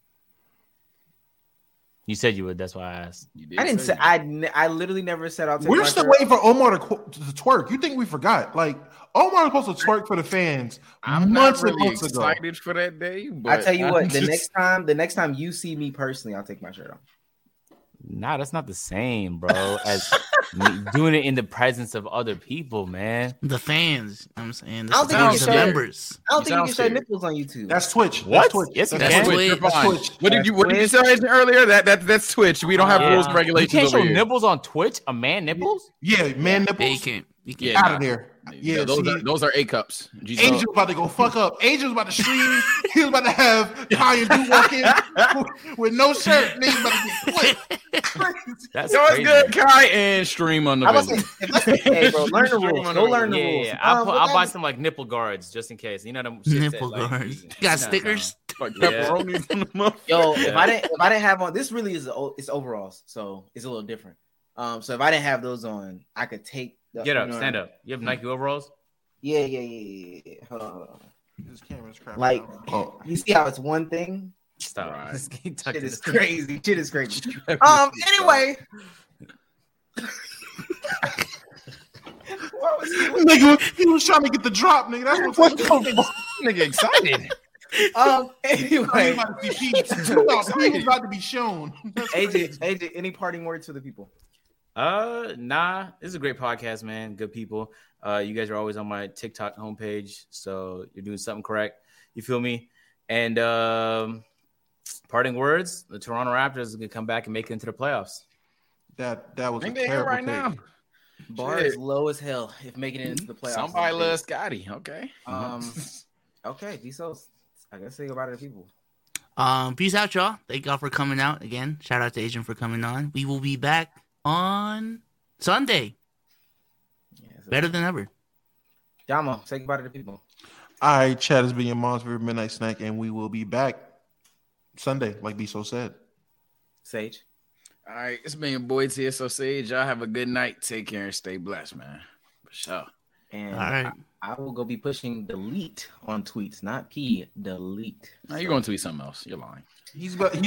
You said you would. That's why I asked. I didn't say. I literally never said I'll take. We're still waiting for Omar to twerk. You think we forgot? Like Omar was supposed to twerk for the fans. I'm not really excited for that day. But I tell you what, the next time you see me personally, I'll take my shirt off. Nah, that's not the same, bro. As doing it in the presence of other people, man. The fans. I'm saying I don't think you can members. I don't think you can show nipples on YouTube. That's Twitch. What? That's Twitch. Yes, that's Twitch. That's Twitch. What did you say earlier? That's Twitch. We don't have rules and regulations. You can't over show here. nipples on Twitch. A man nipples? Yeah, man nipples. They can't. Yeah, out of there. Yeah, those are A cups. Angel was about to go fuck up. Angel was about to stream. He was about to have Kai and Du walk in with no shirt. And he was about to get flipped. That's crazy. Good, Kai, and stream on the video. Hey, bro, learn the rules. Go learn the rules. Yeah. I'll buy some like nipple guards just in case. You know them nipple guards. You got stickers? Yo, if I didn't have on, this really is it's overalls, so it's a little different. So if I didn't have those on, I could take. Get up, stand up. You have Nike overalls? Yeah. Hold on. This camera's crap. Like, you see how it's one thing? Stop. Right. Shit is crazy. Anyway. Nigga, he was trying to get the drop, nigga. That's what nigga excited. Anyway, he was about to be shown. AJ, any parting words to the people? Nah, this is a great podcast, man. Good people. You guys are always on my TikTok homepage, so you're doing something correct. You feel me? And parting words: the Toronto Raptors is gonna come back and make it into the playoffs. That was a terrible right now. Bar is low as hell if making it into the playoffs. Somebody loves Scotty. Okay. Okay, D-Sos. I guess say goodbye to the people. Peace out, y'all. Thank y'all for coming out again. Shout out to Agent for coming on. We will be back on Sunday. Better than ever. Yamo, say goodbye to the people. All right, Chad has been your mom's favorite midnight snack, and we will be back Sunday, like B-So said. Sage. All right, it's been your boy TSO Sage. Y'all have a good night. Take care and stay blessed, man. For sure. And All right. I will go be pushing delete on tweets, not delete. Now you're going to tweet something else. You're lying. He's